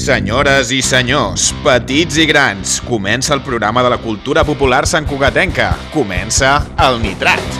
Senyores i senyors, petits i grans, comença el programa de la cultura popular santcugatenca. Comença el Nitrat.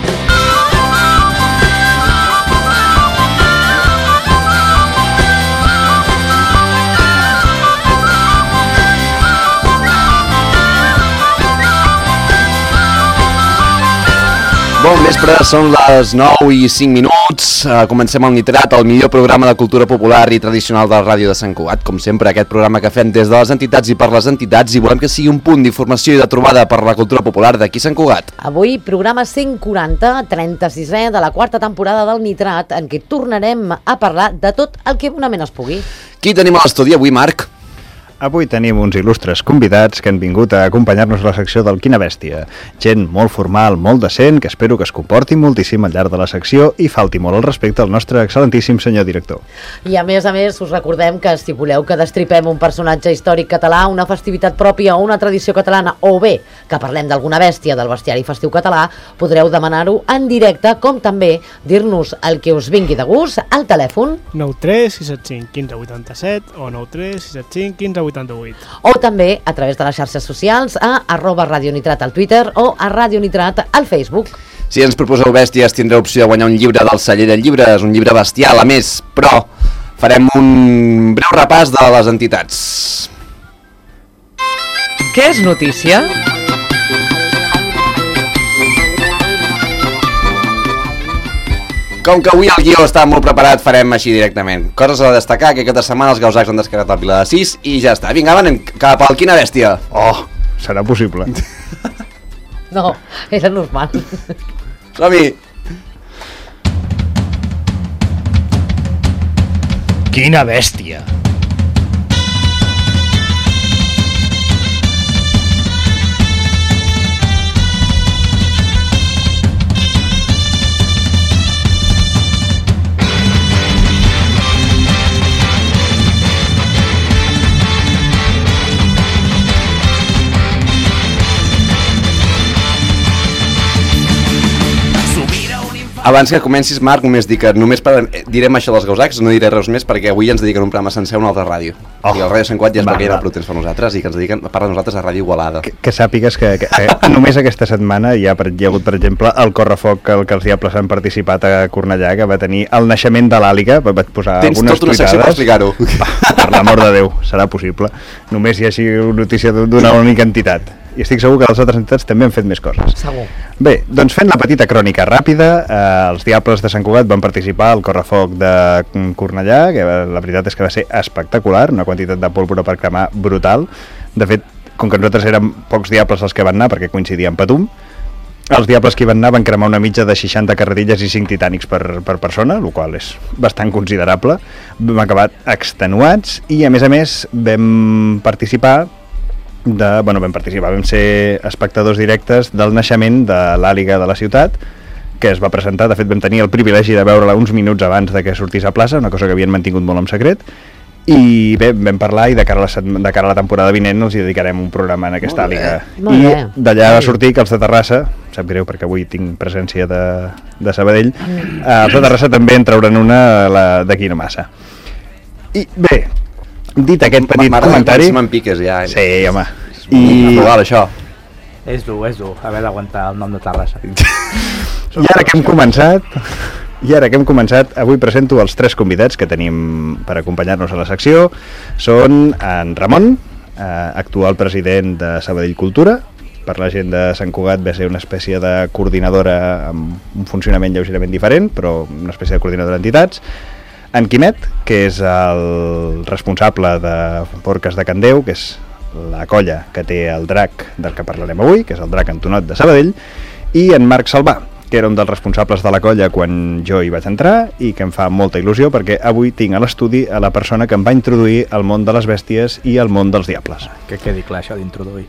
Bon vespre, són les 9 i 5 minuts. Comencem el Nitrat, el millor programa de cultura popular i tradicional de la ràdio de Sant Cugat. Com sempre, aquest programa que fem des de les entitats i per les entitats, i volem que sigui un punt d'informació i de trobada per la cultura popular d'aquí Sant Cugat. Avui, programa 140, 36è de la quarta temporada del Nitrat, en què tornarem a parlar de tot el que bonament es pugui. Qui tenim a l'estudi avui, Marc? Avui tenim uns il·lustres convidats que han vingut a acompanyar-nos a la secció del Quina Bèstia. Gent molt formal, molt decent, que espero que es comporti moltíssim al llarg de la secció i falti molt al respecte al nostre excel·lentíssim senyor director. I a més, us recordem que si voleu que destripem un personatge històric català, una festivitat pròpia o una tradició catalana, o bé que parlem d'alguna bèstia del bestiari festiu català, podreu demanar-ho en directe, com també dir-nos el que us vingui de gust al telèfon 93 675 1587 o 93 675 1588. O també a través de les xarxes socials a @radionitrat al Twitter o a radionitrat al Facebook. Si ens proposeu bèsties tindreu opció de guanyar un llibre del celler de llibres, un llibre bestial a més, però farem un breu repàs de les entitats. Què és notícia? Com que avui el guió està molt preparat, farem així directament. Coses a destacar, que aquesta setmana els gausacs han descarregat el Pilar de 6 i ja està. Vinga, anem cap al Quina Bèstia. Oh, serà possible. No, era normal. Som-hi! Quina bèstia! Abans que comencis, Marc, només dir que direm això dels gausacs, no diré res més perquè avui ens dediquen un programa sencer a una altra ràdio. I el Ràdio Sant Cugat ja és perquè era prou temps per nosaltres i que ens dediquen a part de nosaltres a Ràdio Igualada. Que sàpigues que només aquesta setmana hi ha hagut, per exemple, el correfoc que els Diables han participat a Cornellà, que va tenir el naixement de l'Àliga, vaig posar Tens algunes tota una secció per explicar-ho. Per l'amor de Déu, serà possible. Només hi hagi notícia d'una única entitat. I estic segur que les altres entitats també han fet més coses. Segur. Bé, doncs fent la petita crònica ràpida, els Diables de Sant Cugat van participar al correfoc de Cornellà, que la veritat és que va ser espectacular, una quantitat de pólvora per cremar brutal. De fet, com que nosaltres érem pocs Diables els que van anar, perquè coincidia amb Patum, els Diables que hi van anar van cremar una mitja de 60 carretilles i 5 titànics per persona, el qual és bastant considerable. Vam acabar extenuats i, a més, vam ser espectadors directes del naixement de l'Àliga de la ciutat, que es va presentar. De fet, vam tenir el privilegi de veure-la uns minuts abans de que sortís a plaça, una cosa que havien mantingut molt en secret. I bé, vam parlar i de cara a la temporada vinent els hi dedicarem un programa en aquesta Àliga. I d'allà va sortir que els de Terrassa, sap greu perquè avui tinc presència de Sabadell, els de Terrassa també en trauran una d'aquí no massa. I bé, dit aquest petit comentari... M'agrada que piques ja. Sí, home. I igual, això. És dur, haver d'aguantar el nom de Terrassa. I ara que hem començat, avui presento els 3 convidats que tenim per acompanyar-nos a la secció. Són en Ramon, actual president de Sabadell Cultura. Per la gent de Sant Cugat va ser una espècie de coordinadora amb un funcionament lleugerament diferent, però una espècie de coordinadora d'entitats. En Quimet, que és el responsable de Porques de Can Déu, que és la colla que té el drac del que parlarem avui, que és el drac Antonot de Sabadell, i en Marc Salvà, que era un dels responsables de la colla quan jo hi vaig entrar i que em fa molta il·lusió perquè avui tinc a l'estudi a la persona que em va introduir al món de les bèsties i al món dels diables. Que quedi clar això d'introduir.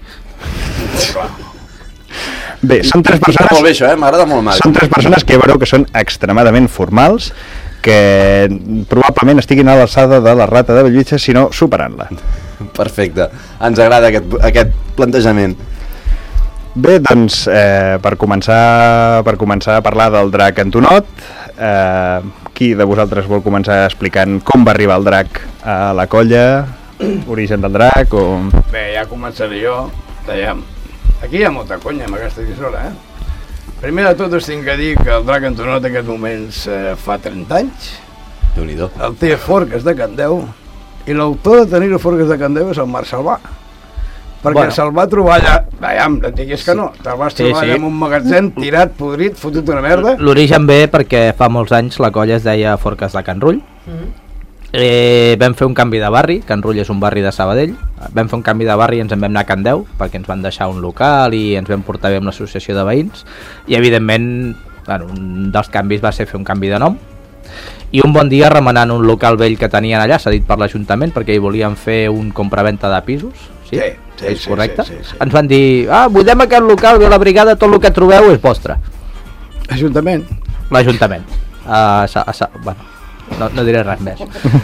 Bé, són 3 persones... Molt bé això, m'agrada molt, Marc. Són 3 persones que veureu que són extremadament formals, que probablement estiguin a l'alçada de la rata de Bellvitge, si no superant-la. Perfecte, ens agrada aquest plantejament. Bé, doncs, per començar a parlar del drac Antonot, qui de vosaltres vol començar explicant com va arribar el drac a la colla? origen del drac o... Bé, ja començaré jo. Dèiem, aquí hi ha molta conya amb aquesta tisora, Primer de tot us tinc que dir que el drac Antonot en aquests moments fa 30 anys. Déu-n'hi-do. El té Forques de Candeu. I l'autor de tenir-ho Forques de Candeu és el Marc Salvà. Perquè se'l va trobar allà... Veiem, et diguis que no. Te'l vas trobar allà en un magatzem tirat, podrit, fotut una merda. L'origen ve perquè fa molts anys la colla es deia Forques de Can Rull. Vam fer un canvi de barri. Can Rull és un barri de Sabadell. Vam fer un canvi de barri i ens en vam anar a Can Deu perquè ens van deixar un local i ens vam portar bé amb l'associació de veïns. I evidentment, bueno, un dels canvis va ser fer un canvi de nom. I un bon dia, remenant un local vell que tenien allà, cedit per l'Ajuntament, perquè hi volien fer un compraventa de pisos. Sí, és correcte? Sí. Ens van dir, buidem aquest local, ve la brigada, tot el que trobeu és vostre. Ajuntament? L'Ajuntament. Bueno, no diré res més.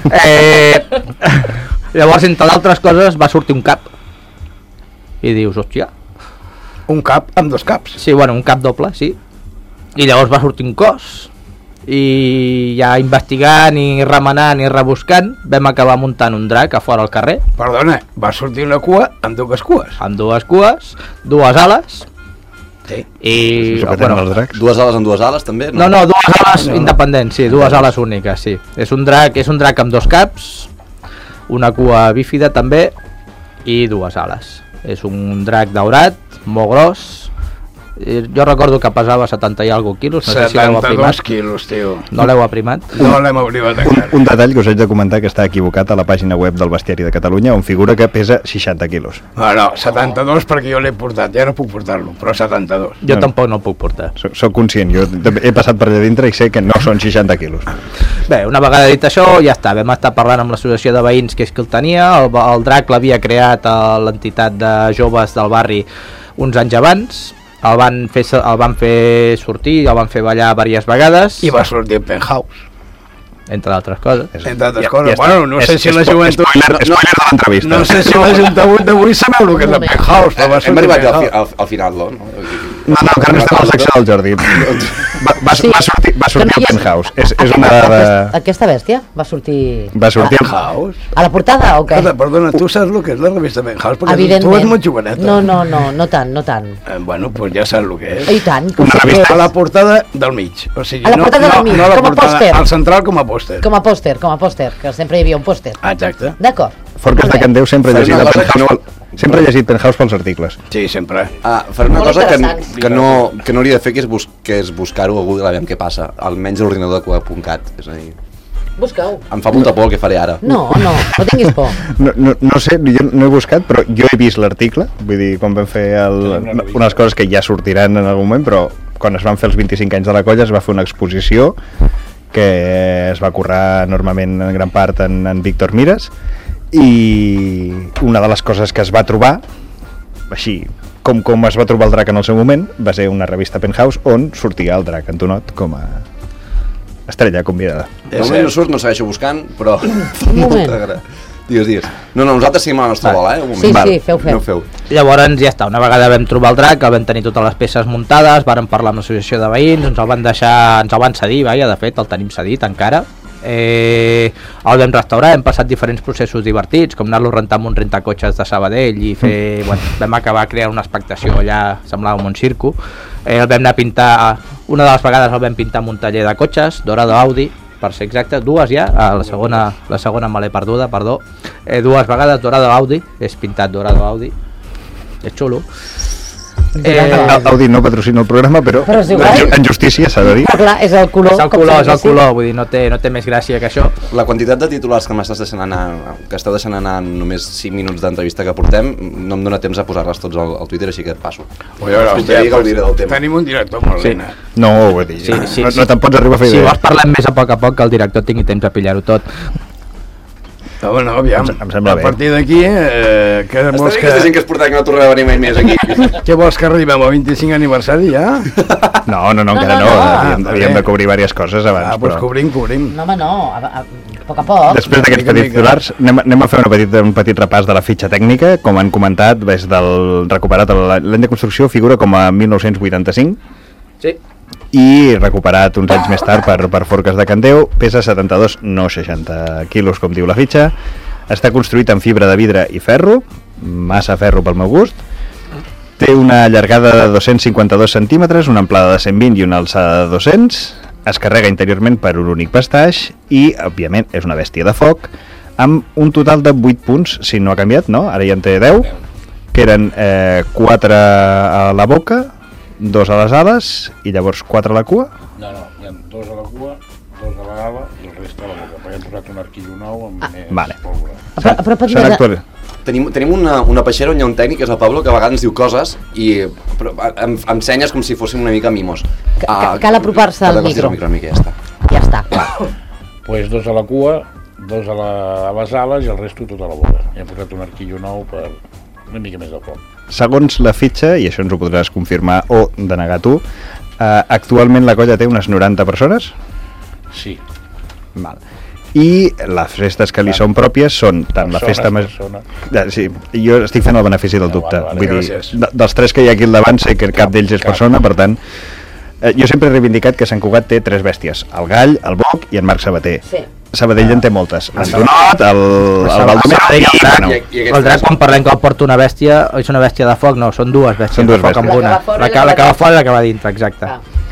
Llavors, entre d'altres coses, va sortir un cap. I dius, hòstia. Un cap amb dos caps? Sí, bueno, un cap doble, sí. I llavors va sortir un cos. I ja investigant i remenant i rebuscant vam acabar muntant un drac a fora al carrer. Perdona, va sortir una cua amb dues cues? Amb dues cues, dues ales. Sí. I bueno, dues ales amb dues ales també? No, dues ales independents, sí, dues ales úniques, sí. És un drac amb dos caps, una cua bífida també i dues ales. És un drac daurat, molt gros. Jo recordo que pesava 70 i alguna quilos. No sé si l'heu aprimat. 72 quilos, tio. No l'heu aprimat? No l'hem aprimat encara. Un detall que us haig de comentar que està equivocat a la pàgina web del Bestiari de Catalunya, on figura que pesa 60 quilos. No, 72 perquè jo l'he portat, ja no puc portar-lo, però 72. Jo tampoc no el puc portar. Soc conscient, jo he passat per allà dintre i sé que no són 60 quilos. Bé, una vegada dit això, ja està. Vam estar parlant amb l'associació de veïns que és qui el tenia. El drac l'havia creat a l'entitat de joves del barri uns anys abans. El van fer sortir, el van fer ballar diverses vegades. I va sortir en Penthouse. Entre d'altres coses. Entre altres coses. Bueno, no sé si la joventut... Spoiler de l'entrevista. No sé si la joventut d'avui sabeu el que és el Penthouse. Hem arribat al final, no? No, encara no estem a la secció del Jordi. Va sortir al Penthouse. És una de... Aquesta bèstia va sortir... Va sortir al Penthouse? A la portada o què? Perdona, tu saps el que és la revista Penthouse? Perquè tu ets molt joveneta. No tant. Bueno, doncs ja saps el que és. I tant. Una revista a la portada del mig. O sigui, a la portada del mig, com a pòster. Al central com a pòster. Com a pòster, que sempre hi havia un pòster. Exacte. D'acord. Forques de Can Deu sempre he llegit Penthouse pels articles. Sí, sempre. Faré una cosa que no hauria de fer, que és buscar-ho a Google a veure què passa, almenys a l'ordinador de Cuba.cat, és a dir... Busca-ho. Em fa molta por el que faré ara. No tinguis por. No sé, jo no he buscat, però jo he vist l'article, vull dir, quan vam fer unes coses que ja sortiran en algun moment, però quan es van fer els 25 anys de la colla es va fer una exposició que es va currar enormement en gran part en Víctor Mires, i una de les coses que es va trobar, així com es va trobar el drac en el seu moment, va ser una revista Penthouse on sortia el drac Antonot com a estrella convidada. De moment no surt, no segueixo buscant, però... Un moment. Digues. No, nosaltres seguim a la nostra bola, un moment. Sí, feu. Llavors ja està, una vegada vam trobar el drac, el vam tenir totes les peces muntades, vàrem parlar amb l'associació de veïns, ens el van cedir, de fet, el tenim cedit encara. El vam restaurar, hem passat diferents processos divertits, com anar-lo a rentar amb un rentacotxes de Sabadell i fer... vam acabar creant una expectació allà, semblava un circo. El vam anar a pintar, una de les vegades el vam pintar amb un taller de cotxes, Dorado Audi, per ser exacte, dues ja, la segona me l'he perduda, perdó. Dues vegades Dorado Audi, és pintat Dorado Audi, és xulo. Audi no patrocina el programa, però en justícia s'ha de dir. Però clar, és el color. És el color, vull dir, no té més gràcia que això. La quantitat de titulars que m'estàs deixant anar, que esteu deixant anar en només 5 minuts d'entrevista que portem, no em dóna temps a posar-les tots al Twitter, així que et passo. Tenim un director molt lent. No, vull dir, no te'n pots arribar a fer idea. Si vols parlem més a poc, que el director tingui temps a pillar-ho tot. Bueno, aviam, em sembla bé. A partir d'aquí... Està bé aquesta gent que es portarà que no tornarà a venir mai més aquí. Què vols, que arribem al 25 aniversari ja? No, encara no. Havíem de cobrir diverses coses abans. Doncs cobrim. No, home, no, a poc a poc. Després d'aquests petits titulars, anem a fer un petit repàs de la fitxa tècnica. Com han comentat, és recuperat l'any de construcció, figura com a 1985. Sí. I recuperat uns anys més tard per Forques de Can Deu, pesa 72, no 60 quilos, com diu la fitxa. està construït en fibra de vidre i ferro, massa ferro pel meu gust. Té una llargada de 252 centímetres, una amplada de 120 i una alçada de 200. Es carrega interiorment per un únic pastaix i, òbviament, és una bèstia de foc, amb un total de 8 punts, si no ha canviat, no? Ara ja en té 10, que eren 4 a la boca, 2 a les ales i llavors 4 a la cua. No, hi ha 2 a la cua, 2 a l'ala i el resta a la boca, perquè hem posat un arquillo nou amb més pólvora. Però Tenim una peixera on hi ha un tècnic, que és el Pablo, que a vegades ens diu coses i amb senyes com si fóssim una mica mimos. Cal apropar-se al micro. Ja està. Ja està. Pues 2 a la cua, 2 a les ales i el resto tot a la boca. Hem posat un arquillo nou per una mica més de foc. Segons la fitxa, i això ens ho podràs confirmar o denegar tu, actualment la colla té unes 90 persones? Sí. Val. I les festes que li són pròpies són tant la festa... Sí, jo estic fent el benefici del dubte. Vull dir, dels 3 que hi ha aquí al davant sé que cap d'ells és persona, per tant... Jo sempre he reivindicat que Sant Cugat té 3 bèsties, el Gall, el Boc i en Marc Sabater. Sí. Sabadell en té moltes, l'Antonot, el Baldomero i el drac. Quan parlem que el porta una bèstia, és una bèstia de foc, no, són 2 bèsties de foc amb una, la que va fora i la que va dintre, exacte.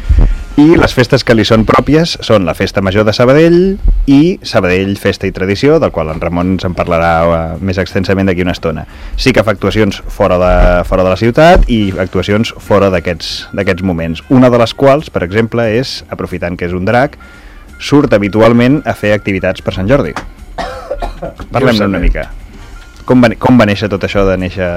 I les festes que li són pròpies són la Festa Major de Sabadell i Sabadell Festa i Tradició, del qual en Ramon se'n parlarà més extensament d'aquí una estona. Sí que fa actuacions fora de la ciutat i actuacions fora d'aquests moments. Una de les quals, per exemple, és, aprofitant que és un drac, surt habitualment a fer activitats per Sant Jordi. Parlem-ne una mica. Com va néixer tot això de néixer...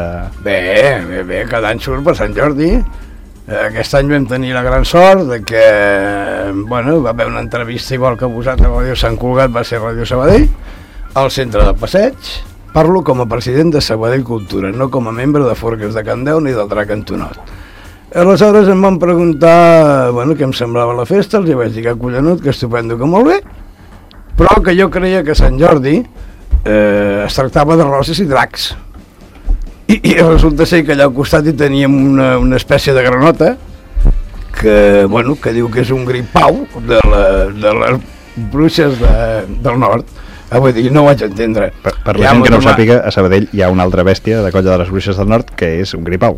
Bé, cada any surt per Sant Jordi. Aquest any vam tenir la gran sort de que, bueno, va haver una entrevista igual que vosaltres a Ràdio Sant Cugat, va ser Ràdio Sabadell, al centre del passeig. Parlo com a president de Sabadell Cultura, no com a membre de Forques de Can Deu ni del Drac Antonot. Aleshores em van preguntar, bueno, què em semblava la festa, els vaig dir que collonut, que estupendo, que molt bé, però que jo creia que Sant Jordi es tractava de roses i dracs. I resulta ser que allà al costat hi teníem una espècie de granota que, bueno, que diu que és un gripau de les bruixes del nord. Vull dir, no ho vaig entendre. Per la gent que no ho sàpiga, a Sabadell hi ha una altra bèstia de colla de les bruixes del nord que és un gripau.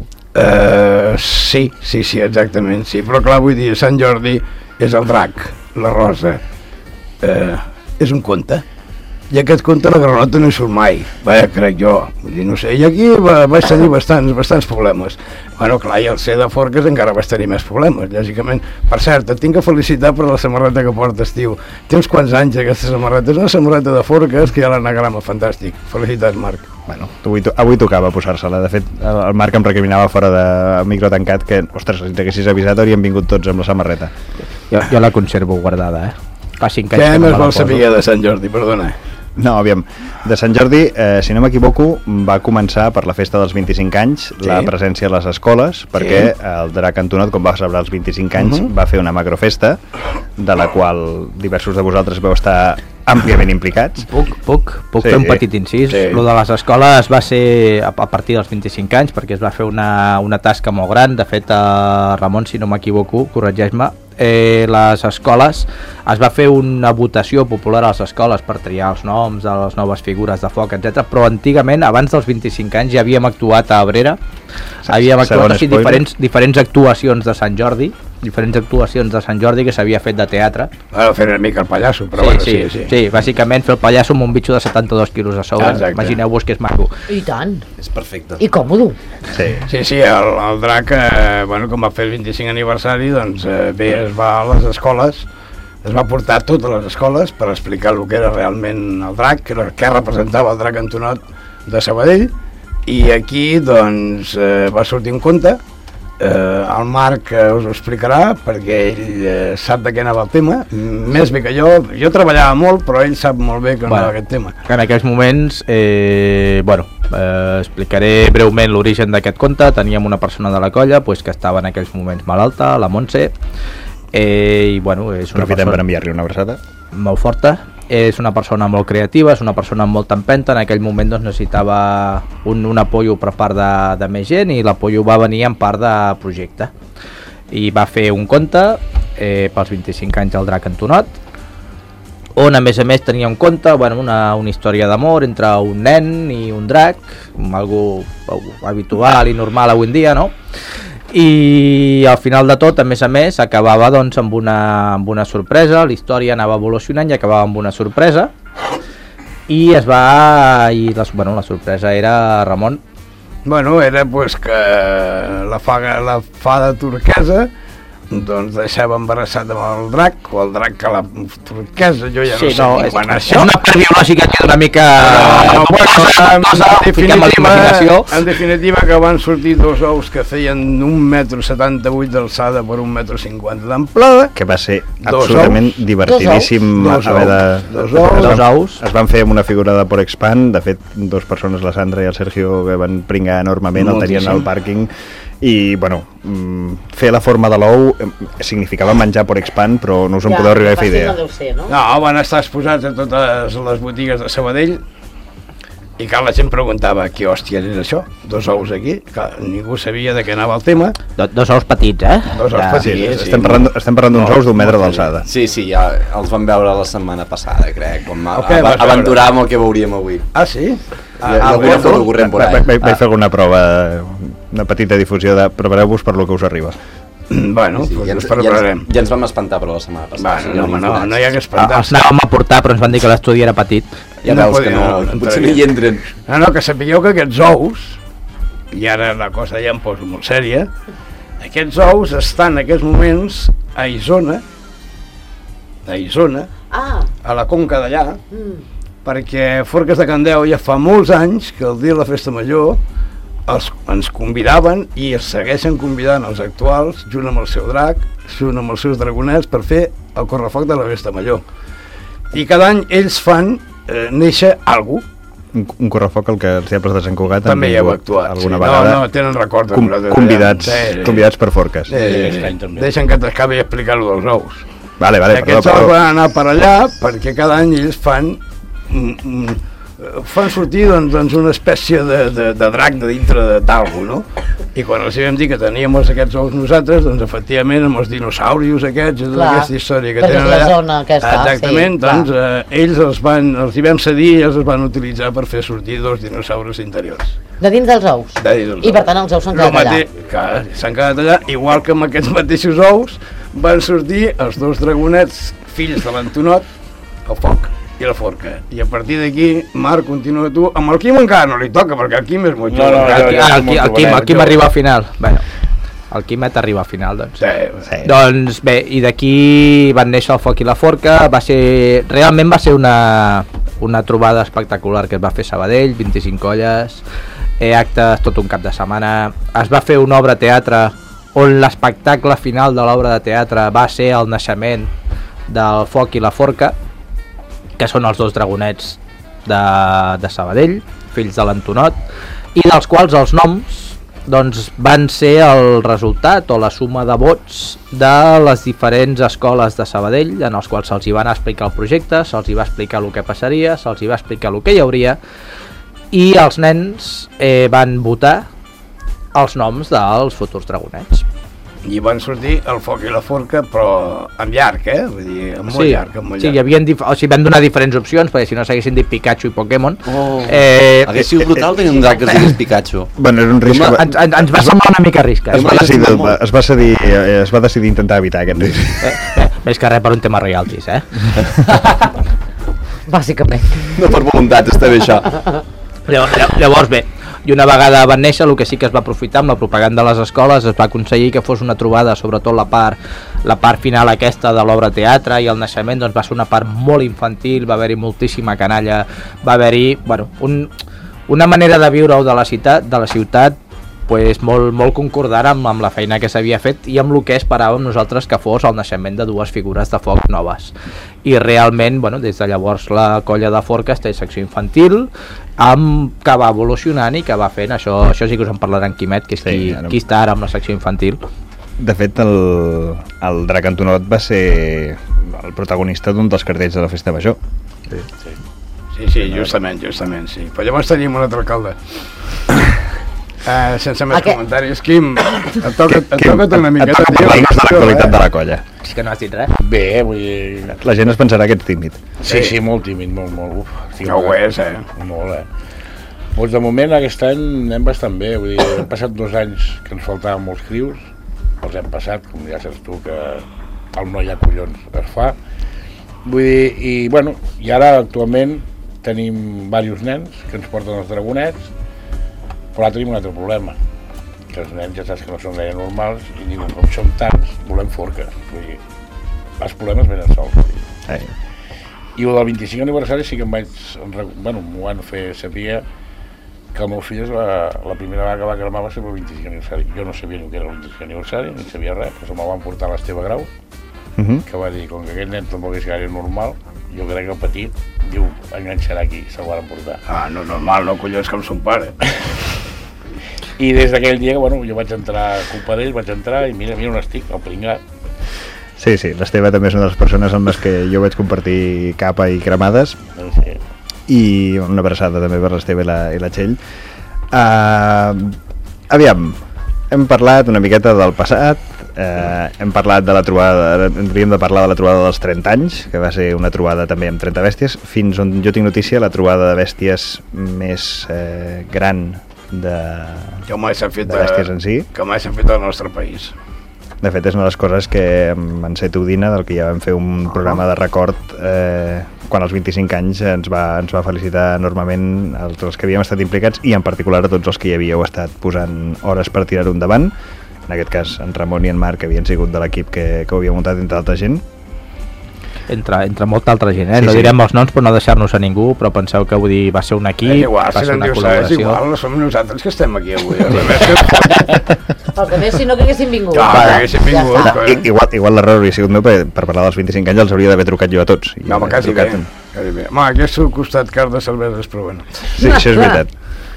Sí, exactament, sí. Però clar, vull dir, Sant Jordi és el drac, la rosa. És un conte. I aquest conte la granota no hi surt mai, crec jo, vull dir, no sé, i aquí vaig tenir bastants problemes. Bueno, clar, i al ser de Forques encara vaig tenir més problemes, lògicament. Per cert, et tinc que felicitar per la samarreta que portes, tio. Té uns quants anys aquesta samarreta, és una samarreta de Forques que hi ha l'anagrama fantàstic. Felicitats, Marc. Bueno, avui tocava posar-se-la, de fet el Marc em recriminava fora de micro tancat que, ostres, si t'haguessis avisat hauríem vingut tots amb la samarreta. Jo la conservo guardada, Fa 5 anys que no me la poso. Què més vol saber de Sant Jordi, perdona? No, aviam, de Sant Jordi, si no m'equivoco, va començar per la festa dels 25 anys, la presència a les escoles, perquè el Drac Antonot, com va celebrar els 25 anys, va fer una macrofesta, de la qual diversos de vosaltres veu estar àmpliament implicats. Puc fer un petit incís. Lo de les escoles va ser a partir dels 25 anys, perquè es va fer una tasca molt gran. De fet, Ramon, si no m'equivoco, corregeix-me, les escoles, es va fer una votació popular a les escoles per triar els noms de les noves figures de foc, etc. Però antigament, abans dels 25 anys, ja havíem actuat a Abrera, havíem actuat així diferents actuacions de Sant Jordi, que s'havia fet de teatre. Bueno, fer una mica el pallasso, però sí, bàsicament fer el pallasso amb un bitxo de 72 quilos a sobre. Imagineu-vos que és maco. I tant. És perfecte. I còmodo. Sí, el drac, bueno, com va fer el 25 aniversari, doncs bé, es va a les escoles, es va portar a totes les escoles per explicar el que era realment el drac, què representava el Drac Antonot de Sabadell, i aquí doncs va sortir un conte. El Marc us ho explicarà perquè ell sap de què anava el tema, més bé que jo treballava molt, però ell sap molt bé que anava aquest tema. En aquells moments, explicaré breument l'origen d'aquest conte. Teníem una persona de la colla que estava en aquells moments malalta, la Montse, i bueno, és una Aprofitem persona per enviar-li una abraçada molt forta. És una persona molt creativa, és una persona amb molta empenta. En aquell moment doncs, necessitava un apoyo per part de més gent, i l'apoyo va venir en part de projecte, i va fer un conte pels 25 anys del Drac Antonot, on a més tenia un conte, bueno, una història d'amor entre un nen i un drac, algo habitual i normal avui en dia, no? I al final de tot, a més, acabava doncs amb una sorpresa, la història anava evolucionant i acabava amb una sorpresa, i la sorpresa era Ramon. Bueno, era pues que la fada turquesa doncs deixava embarassat amb el drac, o el drac que la turquesa, jo ja no sé ni quan això. És una part biològica que una mica... En definitiva que van sortir dos ous que feien 1,78 m d'alçada per 1,50 m d'amplada. Que va ser absolutament divertidíssim haver de... Dos ous. Es van fer amb una figura de Porexpan, de fet, dues persones, la Sandra i el Sergio, que van pringar enormement, el tenien al pàrquing, i, bueno, fer la forma de l'ou significava menjar Porexpan, però no us en podeu arribar a fer idea. No, van estar exposats a totes les botigues de Sabadell, i clar, la gent preguntava què hòstia és això, dos ous aquí, clar, ningú sabia de què anava el tema. Dos ous petits, Dos ous petits, sí. Estem parlant d'uns ous d'1 metre d'alçada. Sí, ja els vam veure la setmana passada, crec, com aventuràvem el que veuríem avui. Ah, sí? Vaig fer alguna prova, una petita difusió de prepareu-vos per lo que us arriba. Bueno, sí, ens prepararem. Ja ens vam espantar per la setmana passada. No hi ha que espantar. Els anàvem a portar, però ens van dir que l'estudi era petit. Ja veus que no, potser no hi entren. No, que sapigueu que aquests ous, i ara la cosa ja em poso molt sèria, aquests ous estan en aquests moments a Isona, a la conca d'allà, perquè Forques de Candeu ja fa molts anys que el dia de la Festa Major ens convidaven i es segueixen convidant els actuals, junt amb el seu drac, junt amb els seus dragonets, per fer el correfoc de la Festa Major. I cada any ells fan néixer algú. Un correfoc al que els diables de Sant Cugat també hi heu actuat alguna vegada. No, tenen record convidats per Forques. Deixen que t'acabi d'explicar-ho dels ous. Vale, aquests ous van anar per allà perquè cada any ells fan sortir doncs una espècie de drac de dintre d'algú, no? I quan els vam dir que teníem aquests ous nosaltres, doncs efectivament amb els dinosaurios aquests i tota aquesta història que tenen allà, exactament, doncs ells els hi vam cedir i ells els van utilitzar per fer sortir dos dinosaures interiors. De dins dels ous? I per tant els ous s'han quedat allà? S'han quedat allà, igual que amb aquests mateixos ous van sortir els dos dragonets, fills de l'Antonot, el foc i la forca. I a partir d'aquí, Marc, continua tu. Amb el Quim encara no li toca, perquè el Quim és molt jove. El Quim arriba a final. Bueno, el Quimet arriba a final, doncs. Sí. Doncs bé, i d'aquí van néixer el foc i la forca. Realment va ser una trobada espectacular que es va fer a Sabadell, 25 colles, actes tot un cap de setmana. Es va fer una obra de teatre on l'espectacle final de l'obra de teatre va ser el naixement del foc i la forca, que són els dos dragonets de Sabadell, fills de l'Antonot, i dels quals els noms doncs, van ser el resultat o la suma de vots de les diferents escoles de Sabadell, en els quals se'ls hi van explicar el projecte, se'ls hi va explicar el que passaria, se'ls hi va explicar el que hi hauria, i els nens van votar els noms dels futurs dragonets. I van sortir el foc i la forca, però amb llarg, vull dir, amb molt llarg. Sí, vam donar diferents opcions, perquè si no s'haguessin dit Pikachu i Pokémon. Hagués sigut brutal tenir un drac que es digués Pikachu. Bueno, era un risc. Ens va semblar una mica risc. Es va decidir intentar evitar aquest risc. Més que res per un tema royalties, Bàsicament. No per voluntat, està bé això. Llavors, bé, i una vegada van néixer, el que sí que es va aprofitar amb la propaganda de les escoles, es va aconseguir que fos una trobada, sobretot la part final aquesta de l'obra de teatre i el naixement, doncs va ser una part molt infantil, va haver-hi moltíssima canalla, va haver-hi, bueno, una manera de viure-ho de la ciutat pues, molt concordant amb la feina que s'havia fet i amb el que esperàvem nosaltres que fos el naixement de dues figures de foc noves. I realment, bueno, des de llavors la colla de Forques té secció infantil que va evolucionant i que va fent això sí que us en parlarà en Quimet, que és qui està ara amb la secció infantil. De fet, el drac Antonot va ser el protagonista d'un dels cartells de la Festa Major. Sí, justament, sí. Però llavors teníem un altre alcalde. Sense més comentaris. Quim, et toca una miqueta. Et toca parlar-nos de l'actualitat de la colla. És que no has dit res. Bé, vull dir... La gent es pensarà que ets tímid. Sí, molt tímid, molt. Uf, no ho és, Molt, Doncs de moment aquest any anem bastant bé, vull dir, hem passat 2 anys que ens faltaven molts crius, els hem passat, com ja saps tu, que el no hi ha collons es fa. Vull dir, i ara actualment tenim diversos nens que ens porten els dragonets, però ara tenim un altre problema, que els nens ja saps que no són gaire normals i diuen, com som tants, volem forques. Vull dir, els problemes venen sols. I el del 25 aniversari sí que m'ho van fer saber que el meu fill la primera vegada que va cremar va ser el 25 aniversari. Jo no sabia ni què era el 25 aniversari, ni sabia res, però me'l van portar a l'Esteve Grau, que va dir, com que aquest nen tampoc és gaire normal, jo crec que el petit, diu, enganxarà aquí, se'l van portar. No normal, no, collons, com son pare. I des d'aquell dia que, jo vaig entrar a culpa d'ell, i mira on estic, el pringat. Sí, l'Esteve també és una de les persones amb les que jo vaig compartir capa i cremades. Sí. I una abraçada també per l'Esteve i la Txell. Aviam, hem parlat una miqueta del passat, hem parlat de la trobada, hauríem de parlar de la trobada dels 30 anys, que va ser una trobada també amb 30 bèsties, fins on jo tinc notícia, la trobada de bèsties més gran de bèsties en si. Que mai s'ha fet al nostre país. De fet, és una de les coses que en Set Udina, del que ja vam fer un programa de record quan als 25 anys ens va felicitar enormement els que havíem estat implicats i en particular a tots els que hi havíeu estat posant hores per tirar-ho endavant. En aquest cas, en Ramon i en Marc, que havien sigut de l'equip que ho havia muntat entre altra gent. Entre molta altra gent, no direm els noms per no deixar-nos a ningú, però penseu que va ser un equip, va ser una col·laboració. És igual, som nosaltres que estem aquí avui. El que més, si no que haguéssim vingut. Igual l'error hauria sigut meu, per parlar dels 25 anys els hauria d'haver trucat jo a tots. No, home, quasi bé. Home, aquí és el costat car de cerveses, però bueno. Sí, això és veritat.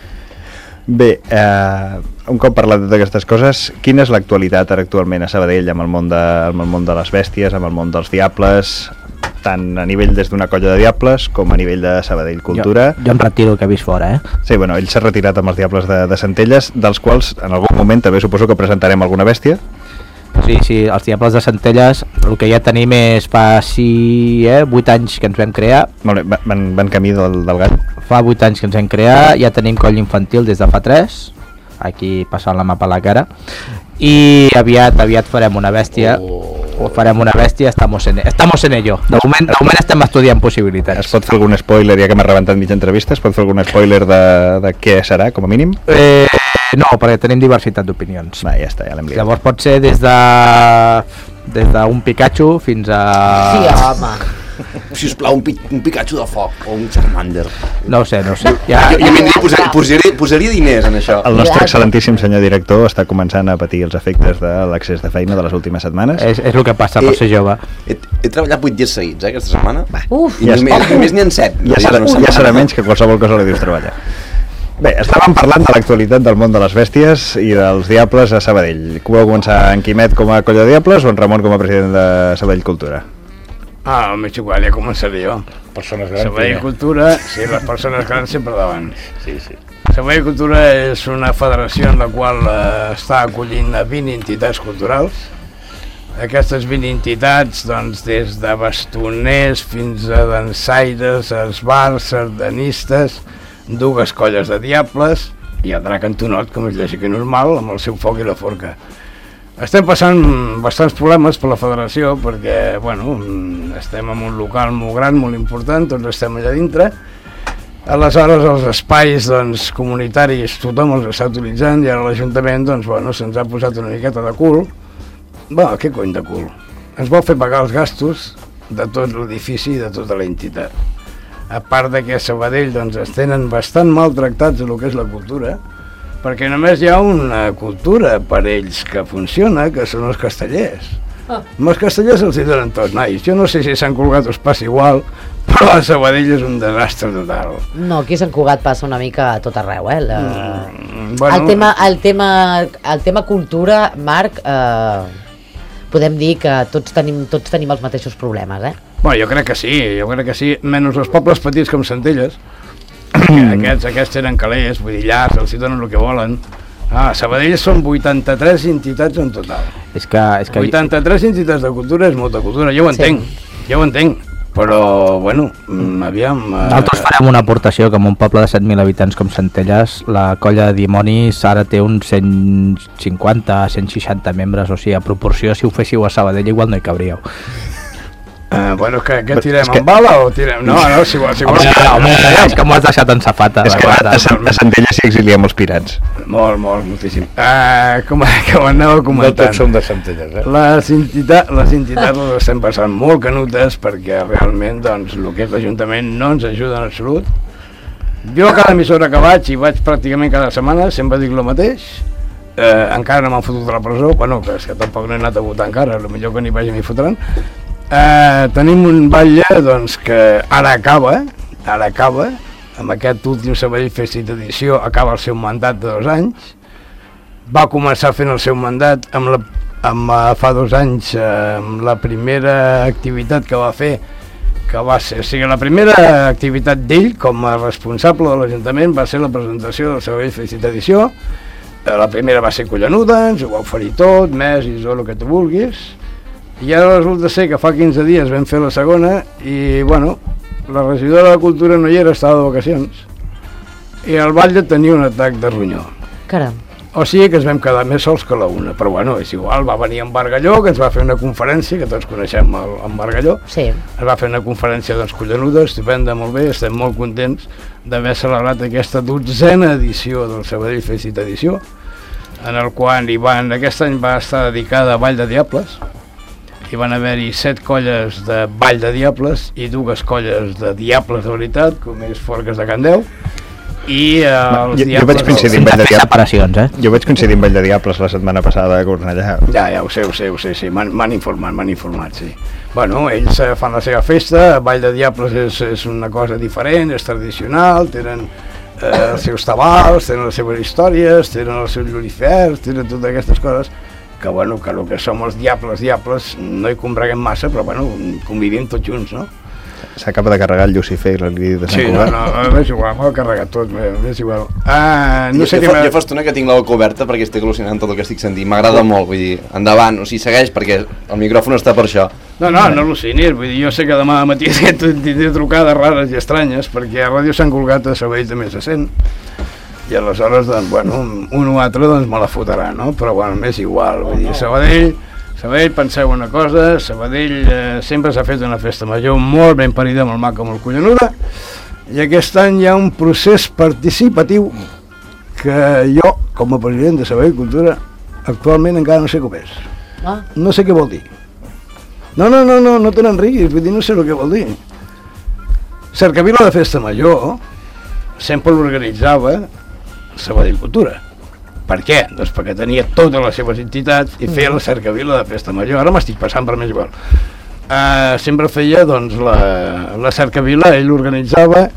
Bé, un cop parlat de totes aquestes coses, quina és l'actualitat ara actualment a Sabadell amb el món de les bèsties, amb el món dels diables, tant a nivell des d'una colla de diables com a nivell de Sabadell Cultura? Jo em retiro el que he vist fora, Sí, ell s'ha retirat amb els diables de Centelles, dels quals en algun moment també suposo que presentarem alguna bèstia. Sí, els Diables de Centelles, el que ja tenim és fa 8 anys que ens vam crear. Molt bé, van camí del gall. Fa 8 anys que ens hem creat, ja tenim coll infantil des de fa 3, aquí passant la mà per la cara, i aviat farem una bèstia, estamos en ello. De moment estem estudiant possibilitats. Es pot fer algun spoiler, ja que m'ha rebentat mitja entrevista, es pot fer algun spoiler de què serà, com a mínim? No, perquè tenim diversitat d'opinions. Ja està, ja l'hem liat. Llavors pot ser des d'un Pikachu fins a... Sí, home. Sisplau, un Pikachu de foc o un Charmander. No ho sé. Jo posaria diners en això. El nostre excel·lentíssim senyor director està començant a patir els efectes de l'accés de feina de les últimes setmanes. És el que passa per ser jove. He treballat 8 dies seguits, aquesta setmana. Uf, I només n'hi ha 7. Ja serà menys que qualsevol cosa li dius treballar. Bé, estàvem parlant de l'actualitat del món de les bèsties i dels diables a Sabadell. Com vau començar, en Quimet com a colla de diables o en Ramon com a president de Sabadell Cultura? M'és igual, ja començaré jo. Persones grans. Sabadell Cultura, sí, les persones grans sempre davant. Sí. Sabadell Cultura és una federació en la qual està acollint 20 entitats culturals. Aquestes 20 entitats, doncs, des de bastoners fins a dansaires, esbars, sardanistes, 2 colles de diables i el drac Antonot, com és lògic i normal, amb el seu foc i la forca. Estem passant bastants problemes per la federació perquè, estem en un local molt gran, molt important, tots estem allà dintre. Aleshores, els espais comunitaris tothom els està utilitzant i ara l'Ajuntament se'ns ha posat una miqueta de cul. Què cony de cul? Ens vol fer pagar els gastos de tot l'edifici i de tota la entitat. A part de que a Sabadell es tenen bastant maltractats en el que és la cultura, perquè només hi ha una cultura per ells que funciona, que són els castellers. Amb els castellers els hi donen tots nais. Jo no sé si Sant Cugat us passa igual, però a Sabadell és un desastre total. No, aquí a Sant Cugat passa una mica a tot arreu, El tema cultura, Marc, podem dir que tots tenim els mateixos problemes, Jo crec que sí, menys els pobles petits com Centelles, aquests tenen calés, vull dir, llars, els hi donen el que volen, A Sabadell són 83 entitats en total. És que 83 entitats de cultura és molta cultura, jo ho entenc, però, bueno, aviam... Nosaltres farem una aportació que en un poble de 7.000 habitants com Centelles, la colla de dimonis ara té uns 150, 160 membres, o sigui, a proporció, si ho féssiu a Sabadell igual no hi cabríeu. Bueno, que tirem amb bala o tirem... No, si vols... Home, és que m'ho has deixat en safata. És que a Centelles s'hi exilien molts pirats. Moltíssim. Com anava comentant... No tots som de Centelles, Les entitats les estem passant molt canutes perquè realment, doncs, el que és l'Ajuntament no ens ajuda en absolut. Jo a cada emissora que vaig, i vaig pràcticament cada setmana, sempre dic el mateix. Encara no m'han fotut a la presó, bueno, que és que tampoc no he anat a votar encara, potser que n'hi vagi m'hi fotran. Tenim un batlle doncs, que ara acaba amb aquest últim Sabadell Festa edició, acaba el seu mandat de 2 anys. Va començar fent el seu mandat fa 2 anys amb la primera activitat que va fer, que va ser, o sigui, la primera activitat d'ell com a responsable de l'Ajuntament va ser la presentació del Sabadell Festa edició. La primera va ser collonuda, ens ho va oferir tot, més i tot el que tu vulguis. I ara resulta ser que fa 15 dies vam fer la segona i, bueno, la regidora de Cultura no hi era, estava de vacacions. I el batlle tenia un atac de ronyó. Caram. O sigui que ens vam quedar més sols que la una, però bueno, és igual, va venir en Bargalló, que ens va fer una conferència, que tots coneixem en Bargalló. Sí. Ens va fer una conferència, doncs, collonuda, estupenda, molt bé, estem molt contents d'haver celebrat aquesta 12a edició del Sabadell Festa edició, en el qual aquest any va estar dedicada a Vall de Diables. Hi van haver-hi 7 colles de Vall de Diables i 2 colles de Diables de veritat, com és Forques de Can Deu, i els Diables... Jo vaig coincidir amb Vall de Diables. Jo vaig coincidir amb Vall de Diables la setmana passada a Cornellà. Ja ho sé, sí, m'han informat, sí. Bueno, ells fan la seva festa, Vall de Diables és una cosa diferent, és tradicional, tenen els seus tabals, tenen les seves històries, tenen els seus llurifers, tenen totes aquestes coses, que bueno, que el que som els diables no hi combreguem massa, però bueno, convivim tots junts, no? S'acaba de carregar el Lucifer i l'Algrí de Sant Cugat. Sí, no, és igual, m'ho ha carregat tot, és igual. Jo fa estona que tinc la boca oberta perquè estic al·lucinant tot el que estic sentint, m'agrada molt, vull dir, endavant, o sigui, segueix perquè el micròfon està per això. No al·lucinis, vull dir, jo sé que demà matí tindré trucades rares i estranyes, perquè a Ràdio Sant Cugat a Sabadell també se sent, i aleshores, doncs, bueno, un o altre doncs me la fotrà, no? Però bueno, m'és igual, vull dir, Sabadell, penseu una cosa, Sabadell sempre s'ha fet una festa major molt ben parida, molt maca, molt collonuda, i aquest any hi ha un procés participatiu que jo, com a president de Sabadell Cultura, actualment encara no sé com és. No sé què vol dir. No te n'enriguis, vull dir, no sé el que vol dir. Cercavila de Festa Major sempre l'organitzava Sabadell Cultura. Per què? Doncs perquè tenia totes les seves entitats i feia la cercavila de Festa Major. Ara m'estic passant per més igual. Sempre feia, doncs, la cercavila, ell l'organitzava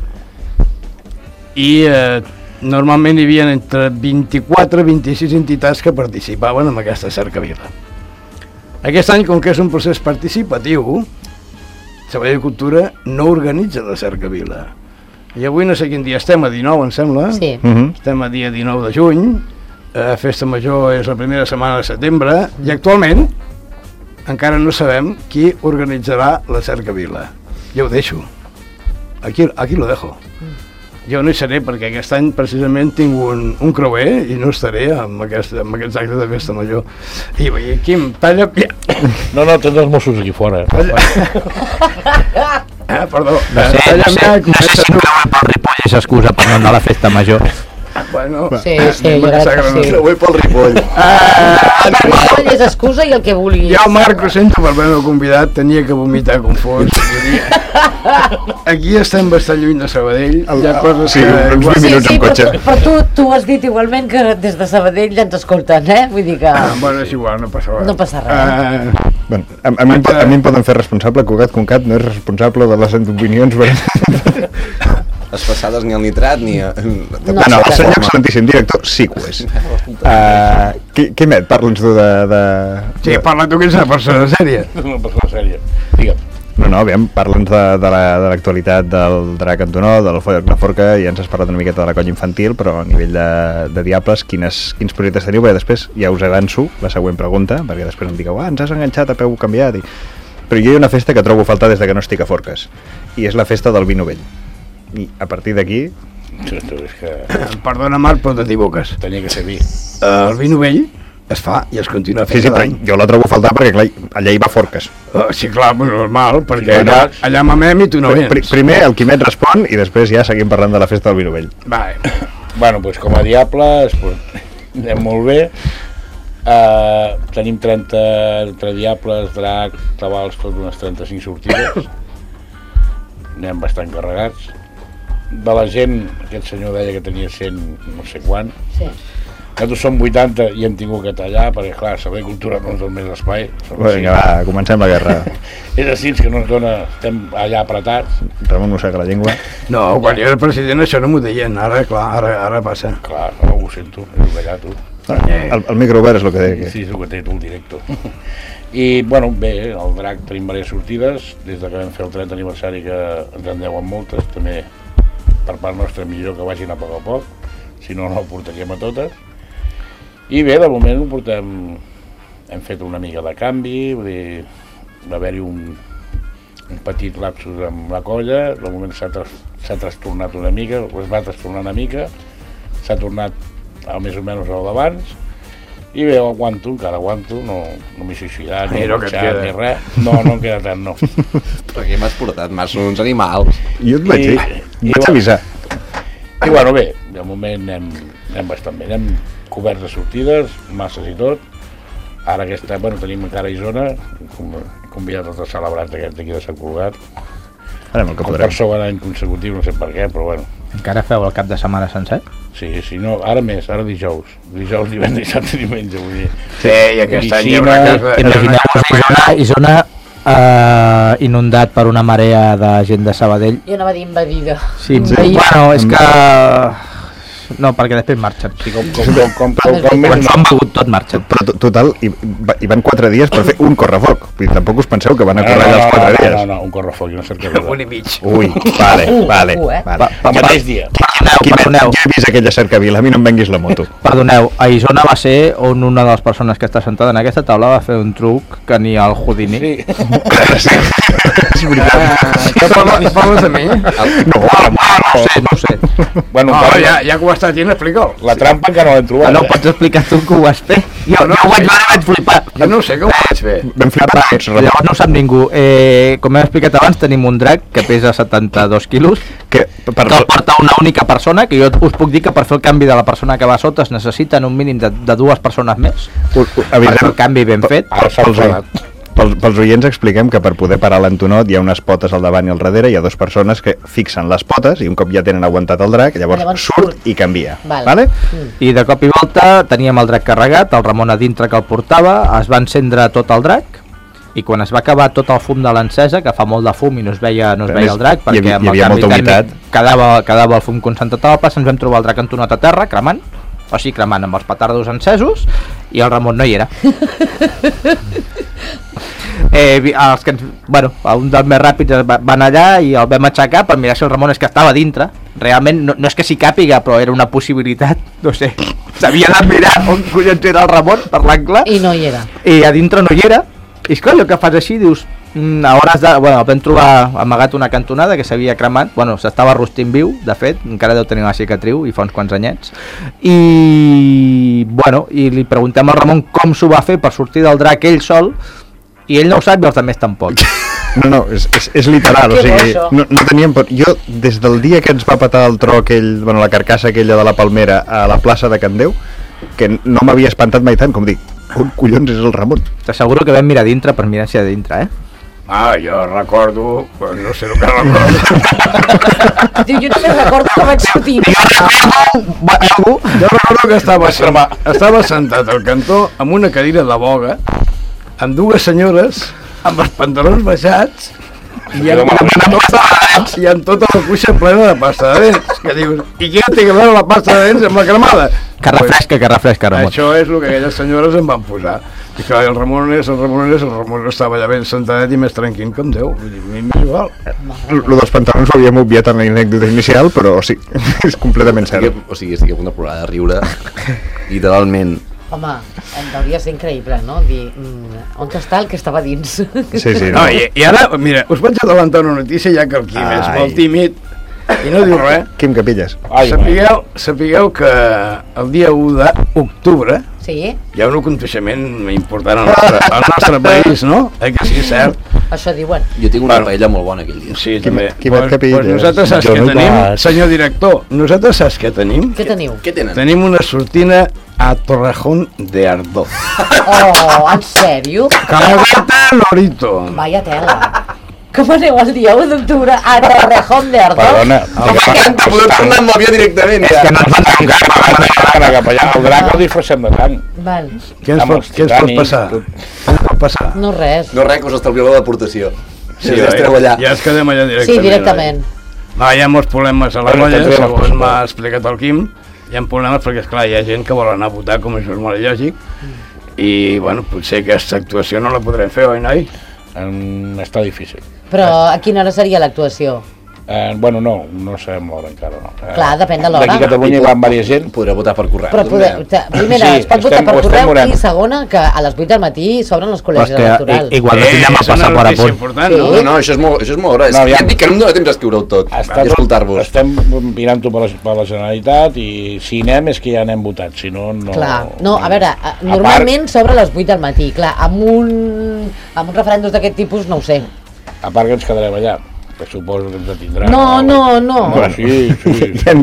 i normalment hi havia entre 24 i 26 entitats que participaven en aquesta cercavila. Aquest any, com que és un procés participatiu, Sabadell Cultura no organitza la cercavila. I avui no sé quin dia estem, a 19, em sembla. Sí. Estem a dia 19 de juny. Festa Major és la primera setmana de setembre i actualment encara no sabem qui organitzarà la cercavila. Jo ho deixo. Aquí lo dejo. Jo no hi seré perquè aquest any precisament tinc un creuer i no estaré amb aquests actes de Festa Major. I Quim, talla... No, tens els Mossos aquí fora. Perdó. No sé si un creuer pel Ripoll és excusa per no anar a la Festa Major. Bueno, sí, jo crec que sí. Creuer pel Ripoll. El Ripoll és excusa i el que vulguis. Jo, Marc, ho sento per haver-me convidat, tenia que vomitar com fos. Aquí estem bastant lluny de Sabadell. Hi ha coses que... uns 20 minuts en cotxe. Però tu has dit igualment que des de Sabadell ja ens escolten, Vull dir que... Bueno, és igual, no passa res. No passa res. Bueno, a mi em poden fer responsable, Cugat no és responsable de les opinions... Les passades ni el nitrat ni... No, el senyor excel·lentíssim director sí que ho és. Quimet, parla'ns tu de... Sí, parla tu que ets una persona sèria. Una persona sèria, digue'm. No, aviam, parla'ns de l'actualitat del drac Antonó, del Foc de Forca, ja ens has parlat una miqueta de la colla infantil, però a nivell de Diables, quins projectes teniu? Perquè després ja us avanço la següent pregunta, perquè després em digueu, ens has enganxat a peu canviat. Però jo hi ha una festa que trobo a faltar des de que no estic a Forques, i és la festa del vi novell. I a partir d'aquí... Perdona, Marc, però t'equivoques. Tenia que ser vi. El vi novell es fa i es continua fent cada any. Jo la trobo a faltar perquè, clar, allà hi va Forques. Sí, clar, normal, perquè allà mamem i tu no vens. Primer el Quimet respon i després ja seguim parlant de la festa del vi novell. Bueno, doncs com a Diables anem molt bé. Tenim 30 entre Diables, drac, tabals, tot unes 35 sortides. Anem bastant carregats. De la gent, aquest senyor deia que tenia 100 no sé quant. Sí. Nosaltres som 80 i hem tingut que tallar perquè, clar, Servei Cultura no ens dona més espai. Vinga, va, comencem la guerra. És així que no ens dona, estem allà apretats. Ramon mossega la llengua. No, quan jo era president això no m'ho deien, ara, clar, ara passa. Clar, no, ho sento, és obligat, tu. El micro obert és el que deia. Sí, és el que té tu, el director. I, bueno, bé, el drac tenim diverses sortides, des de que vam fer el 30 aniversari que ens en deuen moltes, també per part nostra millor que vagin a poc a poc, si no, no ho portaríem a totes. I bé, de moment ho portem, hem fet una mica de canvi, vull dir, va haver-hi un petit lapsus amb la colla, de moment s'ha trastornat una mica, es va trastornar una mica, s'ha tornat més o menys al d'abans, i bé, aguanto, encara aguanto, no m'he suïcidat, ni marxat, ni res, no em queda tant, no. Però aquí m'has portat, m'has uns animals. Jo et vaig dir, vaig avisar. I bueno, bé, de moment anem bastant bé, anem coberts de sortides, masses i tot. Ara tenim encara a Isona, convidat els celebrats d'aquest d'aquí de Sant Cugat. Per segon any consecutiu, no sé per què, però bueno. Encara feu el cap de setmana sencer? Sí, no, ara més, ara dijous, divendres, dissabte i diumenge, vull dir. Sí, i aquest any hi haurà casa... Imagineu-vos Isona inundat per una marea de gent de Sabadell. Jo anava a dir invadida. Sí, bueno, és que... No, perquè després marxen. Sí, com més han begut tot marxen. Però total, hi van 4 dies per fer un correfoc. Vull dir, tampoc us penseu que van a córrer els 4 dies. No, un correfoc i una cercavila. Un i mig. Ui, vale. El mateix dia. Jo he vist aquella cercavila, a mi no em venguis la moto. Perdoneu, a Isona va ser on una de les persones que està sentada en aquesta taula va fer un truc que ni el Houdini. Sí. És veritat. Què parles de mi? No sé. Bueno, ja que ho està dient, explica'l. La trampa encara no l'hem trobat. No pots explicar tu que ho vas fer. Jo ho vaig veure, vaig flipar. Jo no sé que ho vaig fer. Vam flipar. Llavors no ho sap ningú. Com hem explicat abans, tenim un drac que pesa 72 quilos, que el porta una única persona, que jo us puc dir que per fer el canvi de la persona que va sota es necessiten un mínim de 2 persones més. Per fer el canvi ben fet. Pels oients expliquem que per poder parar l'Antonot hi ha unes potes al davant i al darrere, hi ha 2 persones que fixen les potes i un cop ja tenen aguantat el drac, llavors surt i canvia. Vale? I de cop i volta teníem el drac carregat, el Ramon a dintre que el portava, es va encendre tot el drac i quan es va acabar tot el fum de l'encesa, que fa molt de fum i no es veia el drac, perquè amb el canvi tèrmic quedava el fum concentrat a la plaça, ens vam trobar el drac Antonot a terra, cremant amb els petardos encesos i el Ramon no hi era. Un dels més ràpids van allà i el vam aixecar per mirar si el Ramon és que estava dintre. Realment no és que s'hi càpiga, però era una possibilitat, no sé, s'havia de mirar on collons era el Ramon per l'angle i no hi era, i a dintre no hi era. I esclar, allò que fas així, dius, a hores de... Bueno, vam trobar amagat una cantonada que s'havia cremat, s'estava rostint viu, de fet, encara deu tenir una cicatriu i fa uns quants anyets. I li preguntem al Ramon com s'ho va fer per sortir del drac ell sol, i ell no ho sap i els altres tampoc. No, és literal, o sigui, no teníem por. Jo, des del dia que ens va patar el tro aquell, la carcassa aquella de la Palmera a la plaça de Can Déu, que no m'havia espantat mai tant com dic, on collons és el Ramon? T'asseguro que vam mirar dintre per mirar si a dintre, jo recordo, però no sé el que recordo. Jo només recordo que vaig sortir. Jo recordo que estava sentat al cantó amb una cadira de boga, amb 2 senyores, amb els pantalons baixats, i amb tota la cuixa plena de pasta de dents, que dius, i què té que veure la pasta de dents amb la cremada? Que refresca, Ramon. Això és el que aquelles senyores em van posar. I clar, el Ramon estava allà ben sentadet i més tranquil com Déu. Vull dir, a mi m'és igual. Lo dels pantalons ho havíem obviat en l'anècdota inicial, però sí, és completament cert. O sigui, estic a punt de plorar de riure, literalment. Home, devia ser increïble, no? Dir, on està el que estava dins? Sí, No, i ara, mira, us vaig adelantar una notícia ja que el Quim és molt tímid i no diu res. Quim Capillas. Sapigueu que el dia 1 d'octubre Sí? hi ha un aconteixement important al nostre país, no? Que sí, cert. Això diuen. Jo tinc una paella molt bona aquell dia. Sí, també. Quimet Capillas. Pues nosaltres saps què tenim, senyor director? Nosaltres saps què tenim? Què teniu? Què tenen? Tenim una sortina a Torrejón de Ardoz. Oh, en sèrio? Calagata Lorito. Vaya tela. Com aneu el dia 1 d'octubre a Torrejón de Ardoz? Perdona, Podem tornar amb l'avió directament, ja. que no ens van anar cap allà. El drac el disfressem de tant. Val. Què ens pot passar? Què ens pot passar? No res. No res, que us estalvieu la deportació. Sí, ja esteu allà. Ja ens quedem allà directament. Sí, directament. No, hi ha molts problemes a la Bueno, colla, tens segons razó. m'ha explicat el Quim. Hi ha problemes perquè, esclar, hi ha gent que vol anar a votar, com això és molt lògic, i, bueno, potser aquesta actuació no la podrem fer, oi, noi? Està difícil. Però a quina hora seria l'actuació? Bueno, no sabem l'hora encara, no. Clar, depèn de l'hora. D'aquí a Catalunya hi va amb diversa gent. Podreu votar per correu. Però primera, Sí, es pot votar estem- per ho estem correu veurant. i segona, que a les 8 del matí s'obren els Però col·legis és que electorals. igual no tindrem el és una passaport a notícia punt. important, Sí. no? No, això és molt hora. No, Ja aviam. et dic que no em dóna temps d'escriure-ho tot i escoltar-vos. Estem mirant-ho per la Generalitat i si anem és que ja n'hem votat, si no, no... Clar, no, a veure, normalment s'obre a les 8 del matí, clar, amb un referèndum d'aquest tipus no ho sé. A part que ens quedarem allà, que suposo que ens detindran. No. Però sí. Ja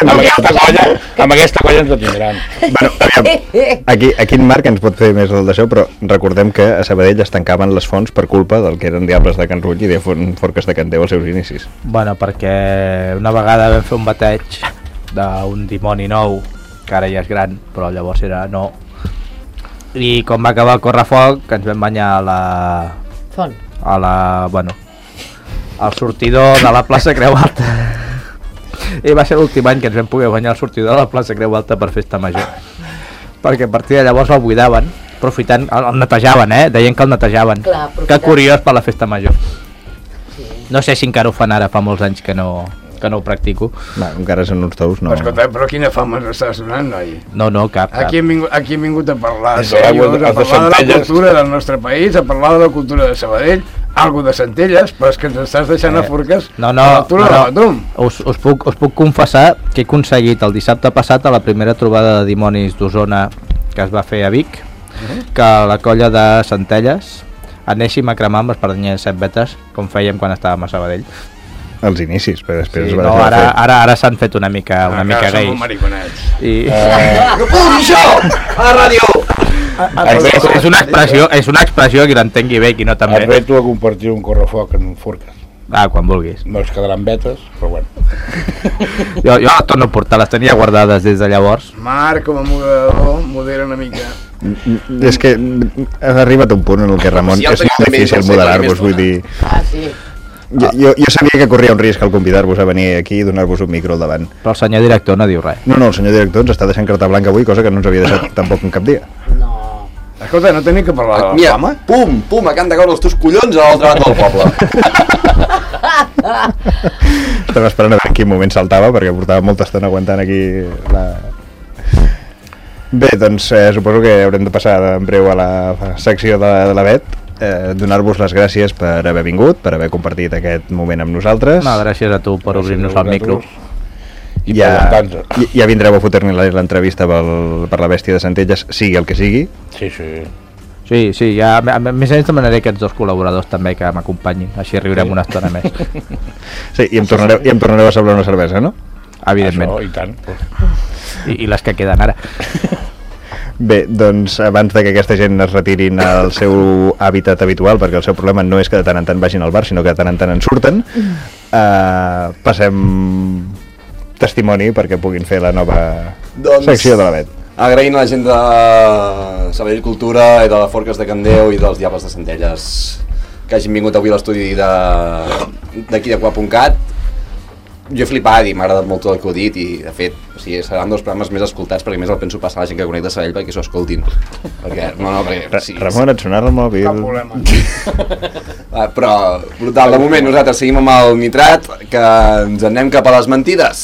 Amb aquesta colla ens detindran. Bueno, aviam, aquí en Marc ens pot fer més el d'això, però recordem que a Sabadell es tancaven les fonts per culpa del que eren Diables de Can Rull i de Forques de Can Déu als seus inicis. Bueno, perquè una vegada vam fer un bateig d'un dimoni nou, que ara ja és gran, però llavors era no. I com va acabar el correfoc, ens vam banyar a la... Font. al sortidor de la plaça Creu Alta. I va ser l'últim any que ens vam poder banyar al sortidor de la plaça Creu Alta per festa major. Perquè a partir de llavors el buidaven, aprofitant, el netejaven, deien que el netejaven. Clar, que aprofitant. curiós per la festa major. No sé si encara ho fan ara, fa molts anys que no ho practico. Va, encara són uns tous, no. Escolta, però quina fama ens estàs donant, noi? No, cap. Aquí hem vingut a parlar És seriós, de a parlar de la Centelles. cultura del nostre país, a parlar de la cultura de Sabadell, algo de Centelles, però és que ens estàs deixant a Forques No, a l'altura de la Batum. us puc confessar que he aconseguit el dissabte passat a la primera trobada de dimonis d'Osona que es va fer a Vic, que la colla de Centelles anéssim a cremar amb espardenyes 7 vetes com fèiem quan estàvem a Sabadell. Els inicis, però després Sí, es va no, deixar de fer. ara s'han fet una mica Encara som gais. molt mariconets. I... No puc dir això! A la ràdio! és una expressió que l'entengui bé, qui no Et també. reto a compartir un correfoc en Forques. Quan vulguis. No es quedaran vetes, però bueno. Jo les torno a portar, les tenia guardades des de llavors. Marc, com a moderador, modera una mica. És que has arribat a un punt en el que, Ramon, Sí, el és molt tenim difícil més, moderar-vos, més vull dir... Ah, sí. Jo sabia que corria un risc al convidar-vos a venir aquí i donar-vos un micro al davant. Però el senyor director no diu res. No, el senyor director ens està deixant carta blanca avui, cosa que no ens havia deixat tampoc en cap dia. No. Escolta, no tenim que parlar de la Mira, fama? pum, a Can de Gaur els teus collons a l'altra banda del poble. Estava esperant a veure en quin moment saltava, perquè portava molta estona aguantant aquí la... Bé, doncs suposo que haurem de passar en breu a la secció de la Bet. Donar-vos les gràcies per haver vingut, per haver compartit aquest moment amb nosaltres. No, gràcies a tu per obrir-nos el micro. I Ja, per aguantar-nos. ja vindreu a fotre-ne l'entrevista per la bèstia de Centelles, sigui el que sigui. Sí. Sí, ja, a més a més demanaré aquests dos col·laboradors també que m'acompanyin, així riurem una estona més. Sí, i em tornareu a celebrar una cervesa, no? Evidentment. Això, i tant. I les que queden ara. Bé, doncs abans de que aquesta gent es retirin al seu hàbitat habitual, perquè el seu problema no és que de tant en tant vagin al bar, sinó que de tant en tant en surten, passem testimoni perquè puguin fer la nova secció de la Bet. Agraint a la gent de Sabadell Cultura i de la Forques de Can Déu i dels Diables de Centelles que hagin vingut avui a l'estudi d'aquí de Qua.cat. Jo he flipat i m'ha agradat molt tot el que heu dit i, de fet, o sigui, seran dels programes més escoltats perquè més el penso passar a la gent que connecta a Sabadell perquè s'ho escoltin. Perquè, perquè... Ramon, et sonarà el mòbil. Cap problema. Però, brutal, de moment nosaltres seguim amb el nitrat, que ens anem cap a les mentides.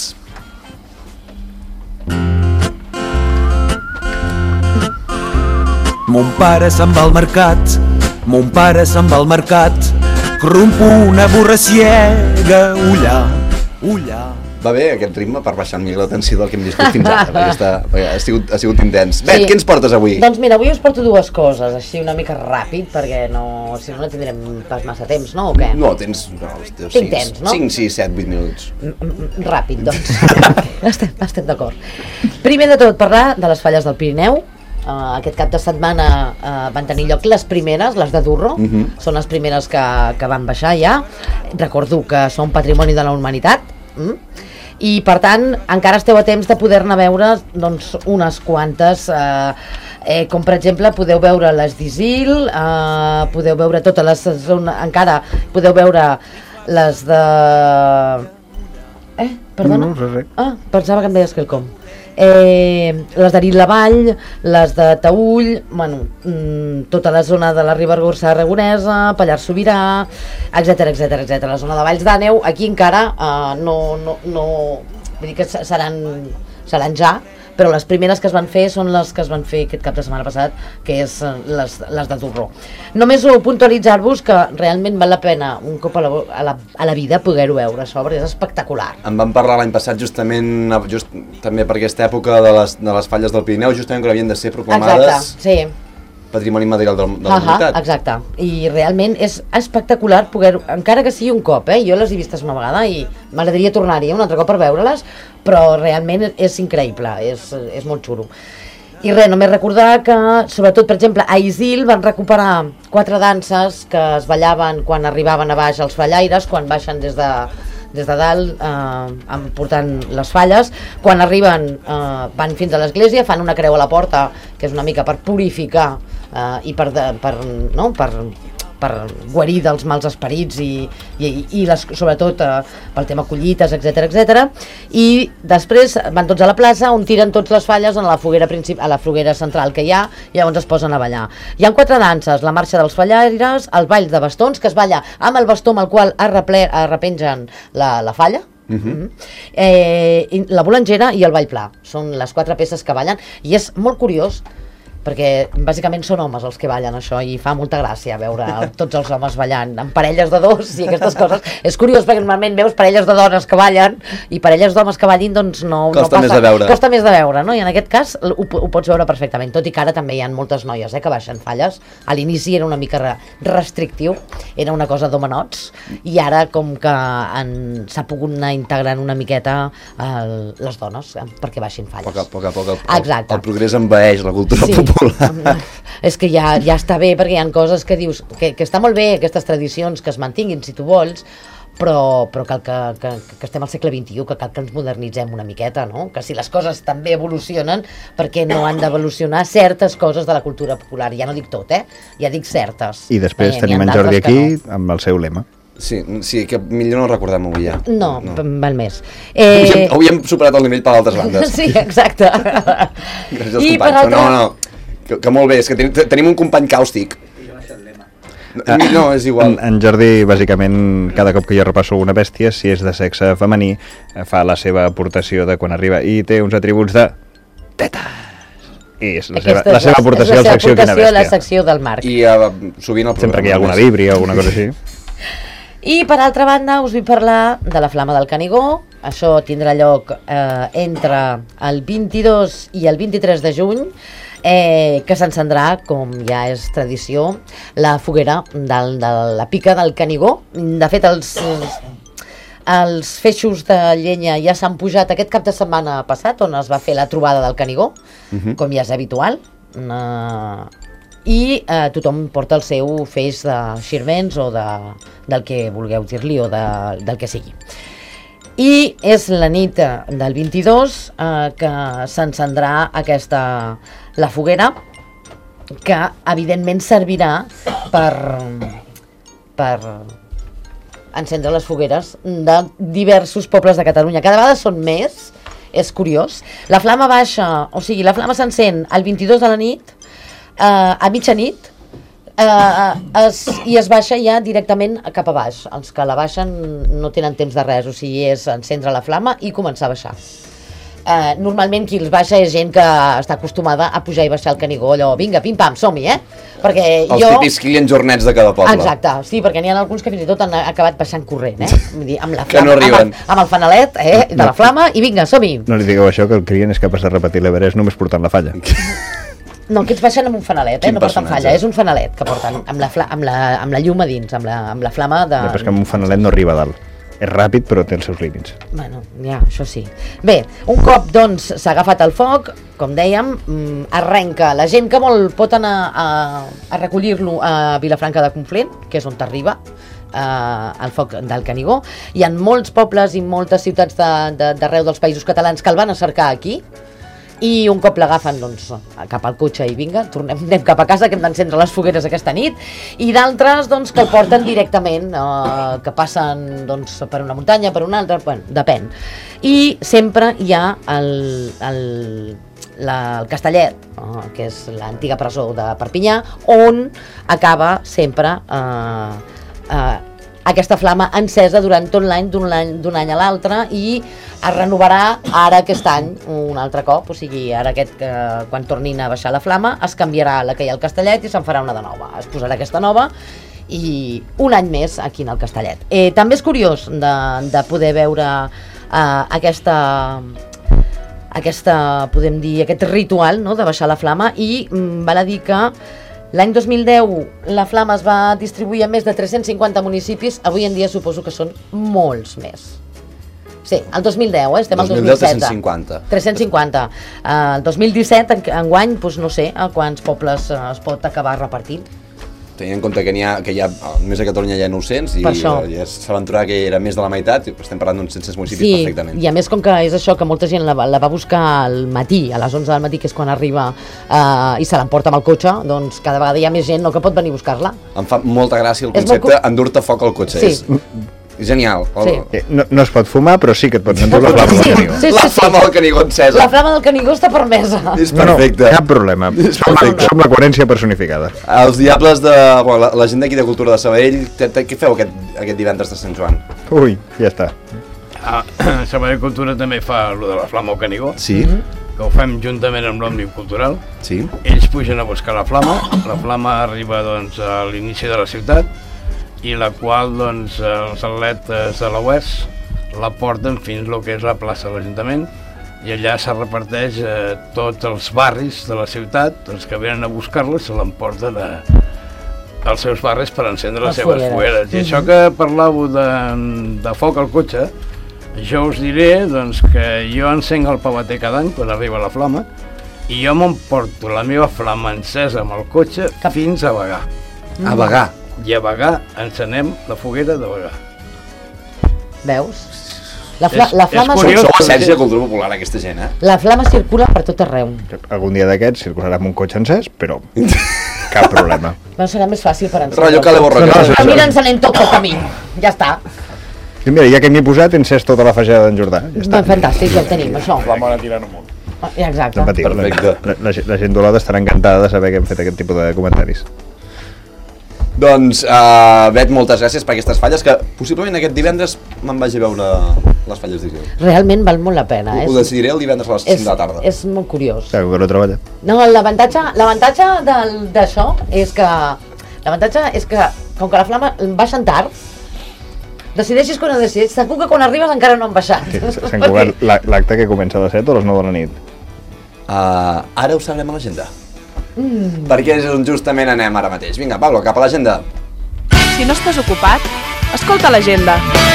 Mon pare se'n va al mercat, mon pare se'n va al mercat, rompo una burra ciega, ullà, ullà. Va bé aquest ritme per baixar una mica la tensió del que hem viscut fins ara, perquè ha sigut intens. Bet, què ens portes avui? Doncs mira, avui us porto dues coses, així una mica ràpid, perquè si no tindrem pas massa temps, no, o què? No, tens... Tinc temps, no? 5, 6, 7, 8 minuts. Ràpid, doncs. Estem d'acord. Primer de tot, parlar de les falles del Pirineu. Aquest cap de setmana van tenir lloc les primeres, les de Durro, són les primeres que van baixar ja. Recordo que són patrimoni de la humanitat, i per tant encara esteu a temps de poder-ne veure doncs, unes quantes, com per exemple podeu veure les d'Isil, podeu veure totes les zones, encara podeu veure les de... Perdona? No, res. Pensava que em deies quelcom. Les d'Arit-la-Vall, les de Taüll, bueno, tota la zona de la Ribagorça Aragonesa, Pallars Sobirà, etc. La zona de Valls d'Àneu, aquí encara no, vull dir que seran ja, però les primeres que es van fer són les que es van fer aquest cap de setmana passat, que és les de Durro. Només puntualitzar-vos que realment val la pena un cop a la vida poder-ho veure, això, perquè és espectacular. En vam parlar l'any passat justament també per aquesta època de les falles del Pirineu, justament quan havien de ser proclamades... Exacte, sí. Patrimoni material de la humanitat. Exacte, i realment és espectacular poder, encara que sigui un cop, jo les he vistes una vegada i m'agradaria tornar-hi un altre cop per veure-les, però realment és increïble, és molt xulo. I res, només recordar que, sobretot, per exemple, a Isil van recuperar 4 danses que es ballaven quan arribaven a baix els fallaires, quan baixen des de dalt portant les falles, quan arriben van fins a l'església, fan una creu a la porta, que és una mica per purificar i per guarir dels mals esperits i sobretot pel tema collites, etc. I després van tots a la plaça on tiren tots les falles a la foguera central que hi ha, i llavors es posen a ballar. Hi ha 4 danses: la marxa dels fallaires, el ball de bastons, que es balla amb el bastó amb el qual arrepengen la falla, la bolangera i el ball pla. Són les 4 peces que ballen, i és molt curiós perquè bàsicament són homes els que ballen això, i fa molta gràcia veure tots els homes ballant en parelles de 2 i aquestes coses. És curiós perquè normalment veus parelles de dones que ballen i parelles d'homes que ballin, doncs no costa passa. Costa més de veure, no? I en aquest cas ho pots veure perfectament, tot i que ara també hi ha moltes noies que baixen falles. A l'inici era una mica restrictiu, era una cosa d'homenots, i ara com que s'ha pogut anar integrant una miqueta les dones perquè baixin falles. A poc a poc el progrés envaeix la cultura popular. És que ja està bé, perquè hi ha coses que dius que està molt bé, aquestes tradicions que es mantinguin si tu vols, però cal que estem al segle XXI, que cal que ens modernitzem una miqueta, no? Que si les coses també evolucionen, perquè no han d'evolucionar certes coses de la cultura popular? Ja no dic tot, ja dic certes. I després tenim en Jordi aquí amb el seu lema. Sí, que millor no recordem avui ja. No, val més. Avui hem superat el nivell per altres bandes. Sí, exacte. Gràcies als companys. No, que molt bé, és que tenim un company càustic. No, és igual. En Jordi, bàsicament, cada cop que jo repasso una bèstia, si és de sexe femení, fa la seva aportació de quan arriba i té uns atributs de teta. I és la seva aportació a la secció Quina Bèstia. La secció del Marc. I sovint el programa. Sempre que hi ha alguna víbria o alguna cosa així. I per altra banda us vull parlar de la Flama del Canigó. Això tindrà lloc entre el 22 i el 23 de juny, que s'encendrà, com ja és tradició, la foguera de la pica del Canigó. De fet, els feixos de llenya ja s'han pujat aquest cap de setmana passat, on es va fer la trobada del Canigó, com ja és habitual, i tothom porta el seu feix de xirvents o del que vulgueu dir-li, o del que sigui. I és la nit del 22 que s'encendrà la foguera, que evidentment servirà per encendre les fogueres de diversos pobles de Catalunya. Cada vegada són més, és curiós. La flama baixa, o sigui, la flama s'encén el 22 de la nit, a mitjanit, i es baixa ja directament cap a baix. Els que la baixen no tenen temps de res, o sigui, és encendre la flama i començar a baixar. Normalment qui els baixa és gent que està acostumada a pujar i baixar el Canigó, allò, vinga, pim-pam, som-hi, Perquè els típics clients jornets de cada poble. Exacte, sí, perquè n'hi ha alguns que fins i tot han acabat baixant corrent, Vull dir, amb la que no arriben. Amb el fanalet, de la flama, i vinga, som-hi. No li digueu això, que el client és capaç de repetir l'Everest només portant la falla. No, aquests baixen amb un fanalet, Quin no porten personatge. falla, és un fanalet que porten amb la llum a dins, amb la flama de... Ja, però és que amb un fanalet no arriba a dalt. És ràpid, però té els seus límits. Bueno, ja, això sí. Bé, un cop, doncs, s'ha agafat el foc, com dèiem, arrenca. La gent que vol pot anar a recollir-lo a Vilafranca de Conflent, que és on t'arriba, el foc del Canigó. Hi ha molts pobles i moltes ciutats d'arreu dels països catalans que el van a cercar aquí, i un cop l'agafen, doncs, cap al cotxe i vinga, anem cap a casa, que hem d'encendre les fogueres aquesta nit, i d'altres, doncs, que el porten directament, que passen, doncs, per una muntanya, per una altra, bueno, depèn. I sempre hi ha el Castellet, que és l'antiga presó de Perpinyà, on acaba sempre aquesta flama encesa durant tot l'any, d'un any a l'altre, i es renovarà ara aquest any un altre cop, o sigui, ara quan tornin a baixar la flama es canviarà la que hi ha al Castellet i se'n farà una de nova, es posarà aquesta nova i un any més aquí en el Castellet. També és curiós de poder veure aquesta, podem dir, aquest ritual, no?, de baixar la flama, i val a dir que l'any 2010 la flama es va distribuir a més de 350 municipis, avui en dia suposo que són molts més. Sí, el 2010, estem al 2017. 350. 350. El 2017, enguany, doncs no sé a quants pobles es pot acabar repartint. Tenint en compte que hi ha més a Catalunya hi ha 900 i ja s'aventurava que era més de la meitat, i estem parlant d'uns 100 municipis perfectament. I a més, com que és això, que molta gent la va buscar al matí, a les 11 del matí, que és quan arriba, i se l'emporta amb el cotxe, doncs cada vegada hi ha més gent que pot venir a buscar-la. Em fa molta gràcia el concepte endur-te foc al cotxe. Sí. És genial. Sí. No es pot fumar, però sí que et pots endur la flama del Canigó. La flama del Canigó encesa. La flama del Canigó està permesa. És perfecte. No, cap problema. Som la coherència personificada. Els diables de... Bueno, la gent d'aquí de Cultura de Sabadell, què feu aquest divendres de Sant Joan? Ui, ja està. Sabadell Cultura també fa lo de la flama al Canigó. Sí. Que ho fem juntament amb l'Òmnium Cultural. Sí. Ells pugen a buscar la flama arriba, doncs, a l'inici de la ciutat, i la qual, doncs, els atletes de la UES la porten fins al que és la plaça de l'Ajuntament, i allà se reparteix tots els barris de la ciutat, els que venen a buscar-la se l'emporten als seus barris per encendre les seves fogueres. I això que parlàveu de foc al cotxe, jo us diré, doncs, que jo encenc el pavater cada any quan arriba la flama, i jo m'emporto la meva flama encesa amb el cotxe fins a Bagà. A Bagà? I a Bagà encenem la foguera de Bagà. Veus? La flama... Sou essència de cultura popular, aquesta gent, La flama circula per tot arreu. Algun dia d'aquests circularà amb un cotxe encès, però cap problema. No serà més fàcil per encendre. Rotllo Cale Borracà. Mira, encenem tot el camí. Ja està. I mira, ja que m'hi he posat, he encès tota la fageda d'en Jordà. Ja està. Fantàstic, ja ho tenim, això. La mare tirant amunt. Exacte. Perfecte. La gent d'Olada estarà encantada de saber que hem fet aquest tipus de comentaris. Doncs, Bet, moltes gràcies per aquestes falles, que possiblement aquest divendres me'n vagi a veure les falles d'Isil. Realment val molt la pena. Ho decidiré el divendres a les 5 de la tarda. És molt curiós. Clar, que no treballa. No, l'avantatge d'això és que, com que la flama baixen tard, decideixis quan no decideixis, segur que quan arribes encara no han baixat. Sí, Sant Cugat, l'acte que comença a les 7 o a les 9 de la nit? Ara ho sabrem a l'agenda. Perquè és on justament anem ara mateix. Vinga, Pablo, cap a l'agenda. Si no estàs ocupat, escolta l'agenda.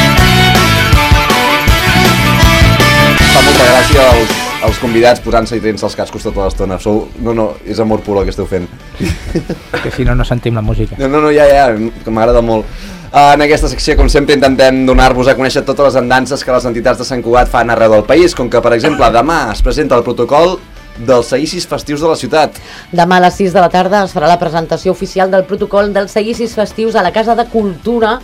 Fa molta gràcia els convidats posant-se i traient-se els cascos tota l'estona. No, és amor pur el que esteu fent. Que si no, no sentim la música. No, ja, que m'agrada molt. En aquesta secció, com sempre, intentem donar-vos a conèixer totes les andances que les entitats de Sant Cugat fan arreu del país, com que, per exemple, demà es presenta el protocol dels seguicis festius de la ciutat. Demà a les 6 de la tarda es farà la presentació oficial del protocol dels seguicis festius a la Casa de Cultura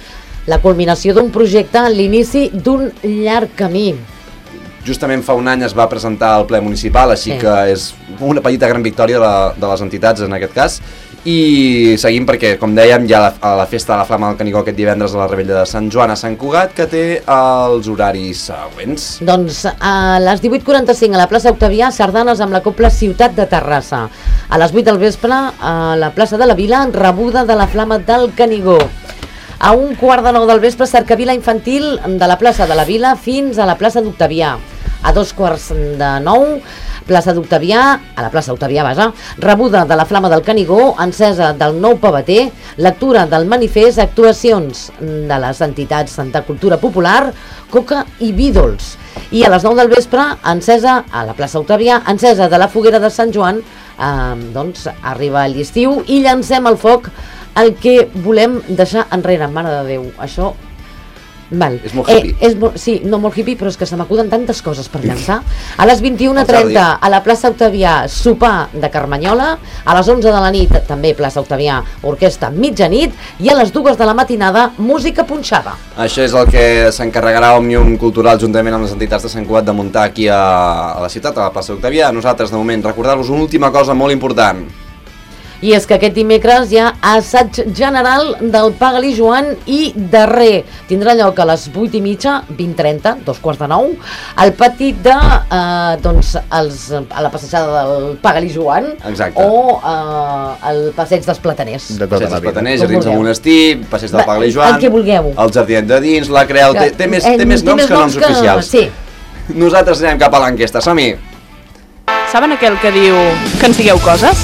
la culminació d'un projecte, l'inici d'un llarg camí. Justament fa un any es va presentar al ple municipal, així que és una petita gran victòria de les entitats en aquest cas. I seguim perquè, com dèiem, hi ha la festa de la Flama del Canigó aquest divendres a la Rebella de Sant Joan a Sant Cugat, que té els horaris següents. Doncs a les 18:45 a la plaça Octavià, sardanes amb la Cobla Ciutat de Terrassa. A les 8 del vespre a la plaça de la Vila, rebuda de la Flama del Canigó. A 8:45 del vespre, cercavila infantil de la plaça de la Vila fins a la plaça d'Octavià. A 8:45, plaça d'Octavià, a la plaça Octavià, rebuda de la Flama del Canigó, encesa del nou pavater, lectura del manifest, actuacions de les entitats de cultura popular, coca i vídols. I a les 9 del vespre, encesa a la plaça Octavià, encesa de la foguera de Sant Joan, doncs arriba l'estiu i llancem al foc el que volem deixar enrere. Mare de Déu, això... Val. És molt hippie. Sí, no molt hippie, però és que se m'acuden tantes coses per llançar. A les 21:30 a la plaça Octavià, sopar de Carmanyola. A les 11 de la nit, també plaça Octavià, orquestra mitjanit. I a les 2 de la matinada, música punxada. Això és el que s'encarregarà Òmnium Cultural juntament amb les entitats de Sant Cugat de muntar aquí a la ciutat, a la plaça Octavià. Nosaltres, de moment, recordar-vos una última cosa molt important. I és que aquest dimecres hi ha assaig general del Paga-li Joan i darrer. Tindrà lloc a les 8:30, 20:30, 8:45, al pati de, a la passejada del Paga-li Joan. Exacte. O al passeig dels Plataners. Passeig dels Plataners, Jardins del Monestir, passeig del Paga-li Joan. El que vulgueu. El Jardinet de dins, la Creu, té més noms que noms oficials. Sí. Nosaltres anem cap a l'enquesta, som-hi. Saben aquell que diu que ens digueu coses?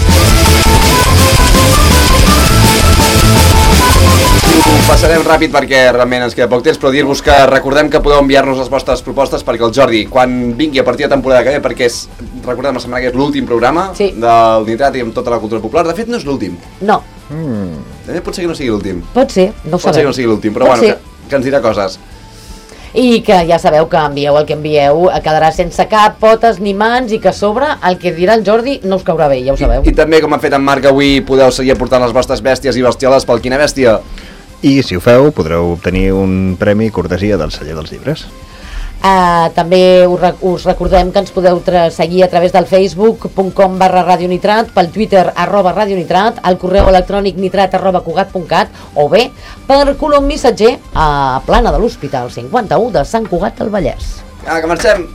Ho passarem ràpid perquè realment ens queda poc temps, però dir-vos que recordem que podeu enviar-nos les vostres propostes perquè el Jordi, quan vingui a partir de temporada que ve, perquè recordem la setmana que és l'últim programa del Nitrat i amb tota la cultura popular. De fet, no és l'últim. No. També pot ser que no sigui l'últim. Pot ser, no ho sabem. Pot ser que no sigui l'últim, però bueno, que ens dirà coses. I que ja sabeu que envieu el que envieu, quedarà sense cap, potes ni mans, i que a sobre el que dirà el Jordi no us caurà bé, ja ho sabeu. I també, com ha fet en Marc avui, podeu seguir aportant les vostres bèsties i bestioles pel Quina Bèstia. I si ho feu, podreu obtenir un premi cortesia del celler dels llibres. També us recordem que ens podeu seguir a través del facebook.com/radionitrat, pel Twitter @radionitrat, al correu electrònic nitrat@cugat.cat o bé per colom missatger a Plana de l'Hospital 51 de Sant Cugat del Vallès. Que marxem!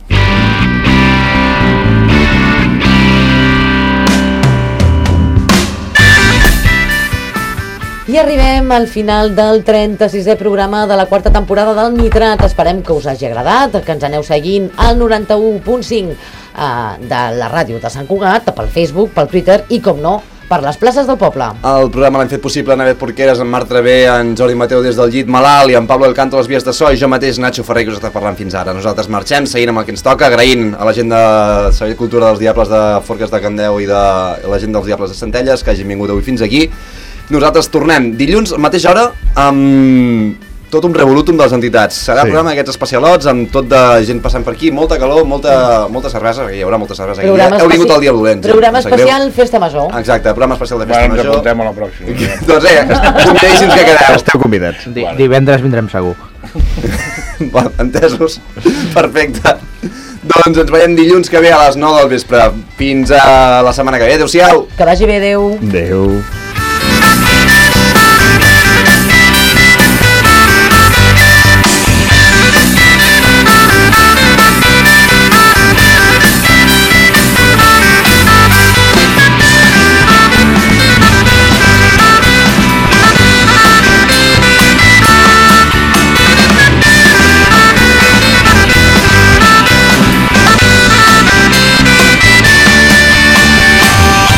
I arribem al final del 36è programa de la quarta temporada del Nitrat. Esperem que us hagi agradat, que ens aneu seguint al 91.5 de la ràdio de Sant Cugat, pel Facebook, pel Twitter i, com no, per les places del poble. El programa l'hem fet possible en Avet Porqueres, en Marc Travé, en Jordi Mateu des del llit malalt i en Pablo del Canto a les vies de so i jo mateix, Nacho Ferrer, que us està parlant fins ara. Nosaltres marxem, seguint amb el que ens toca, agraint a la gent de Servei de Cultura dels Diables de Forques de Candeu i de la gent dels Diables de Centelles que hagin vingut avui fins aquí. Nosaltres tornem dilluns a la mateixa hora amb tot un revolutum de les entitats. Serà un programa d'aquests especialots amb tot de gent passant per aquí, molta calor, molta cervesa, perquè hi haurà molta cervesa aquí. Heu vingut el dia dolent. Programa especial Festa Major. Exacte, programa especial de Festa Major. Ens apuntem a la pròxima. Doncs convidadíssims que quedeu. Esteu convidats. Divendres vindrem segur. Entesos? Perfecte. Doncs ens veiem dilluns que ve a les 9 del vespre. Fins a la setmana que ve. Adéu-siau. Que vagi bé, adéu. Adéu.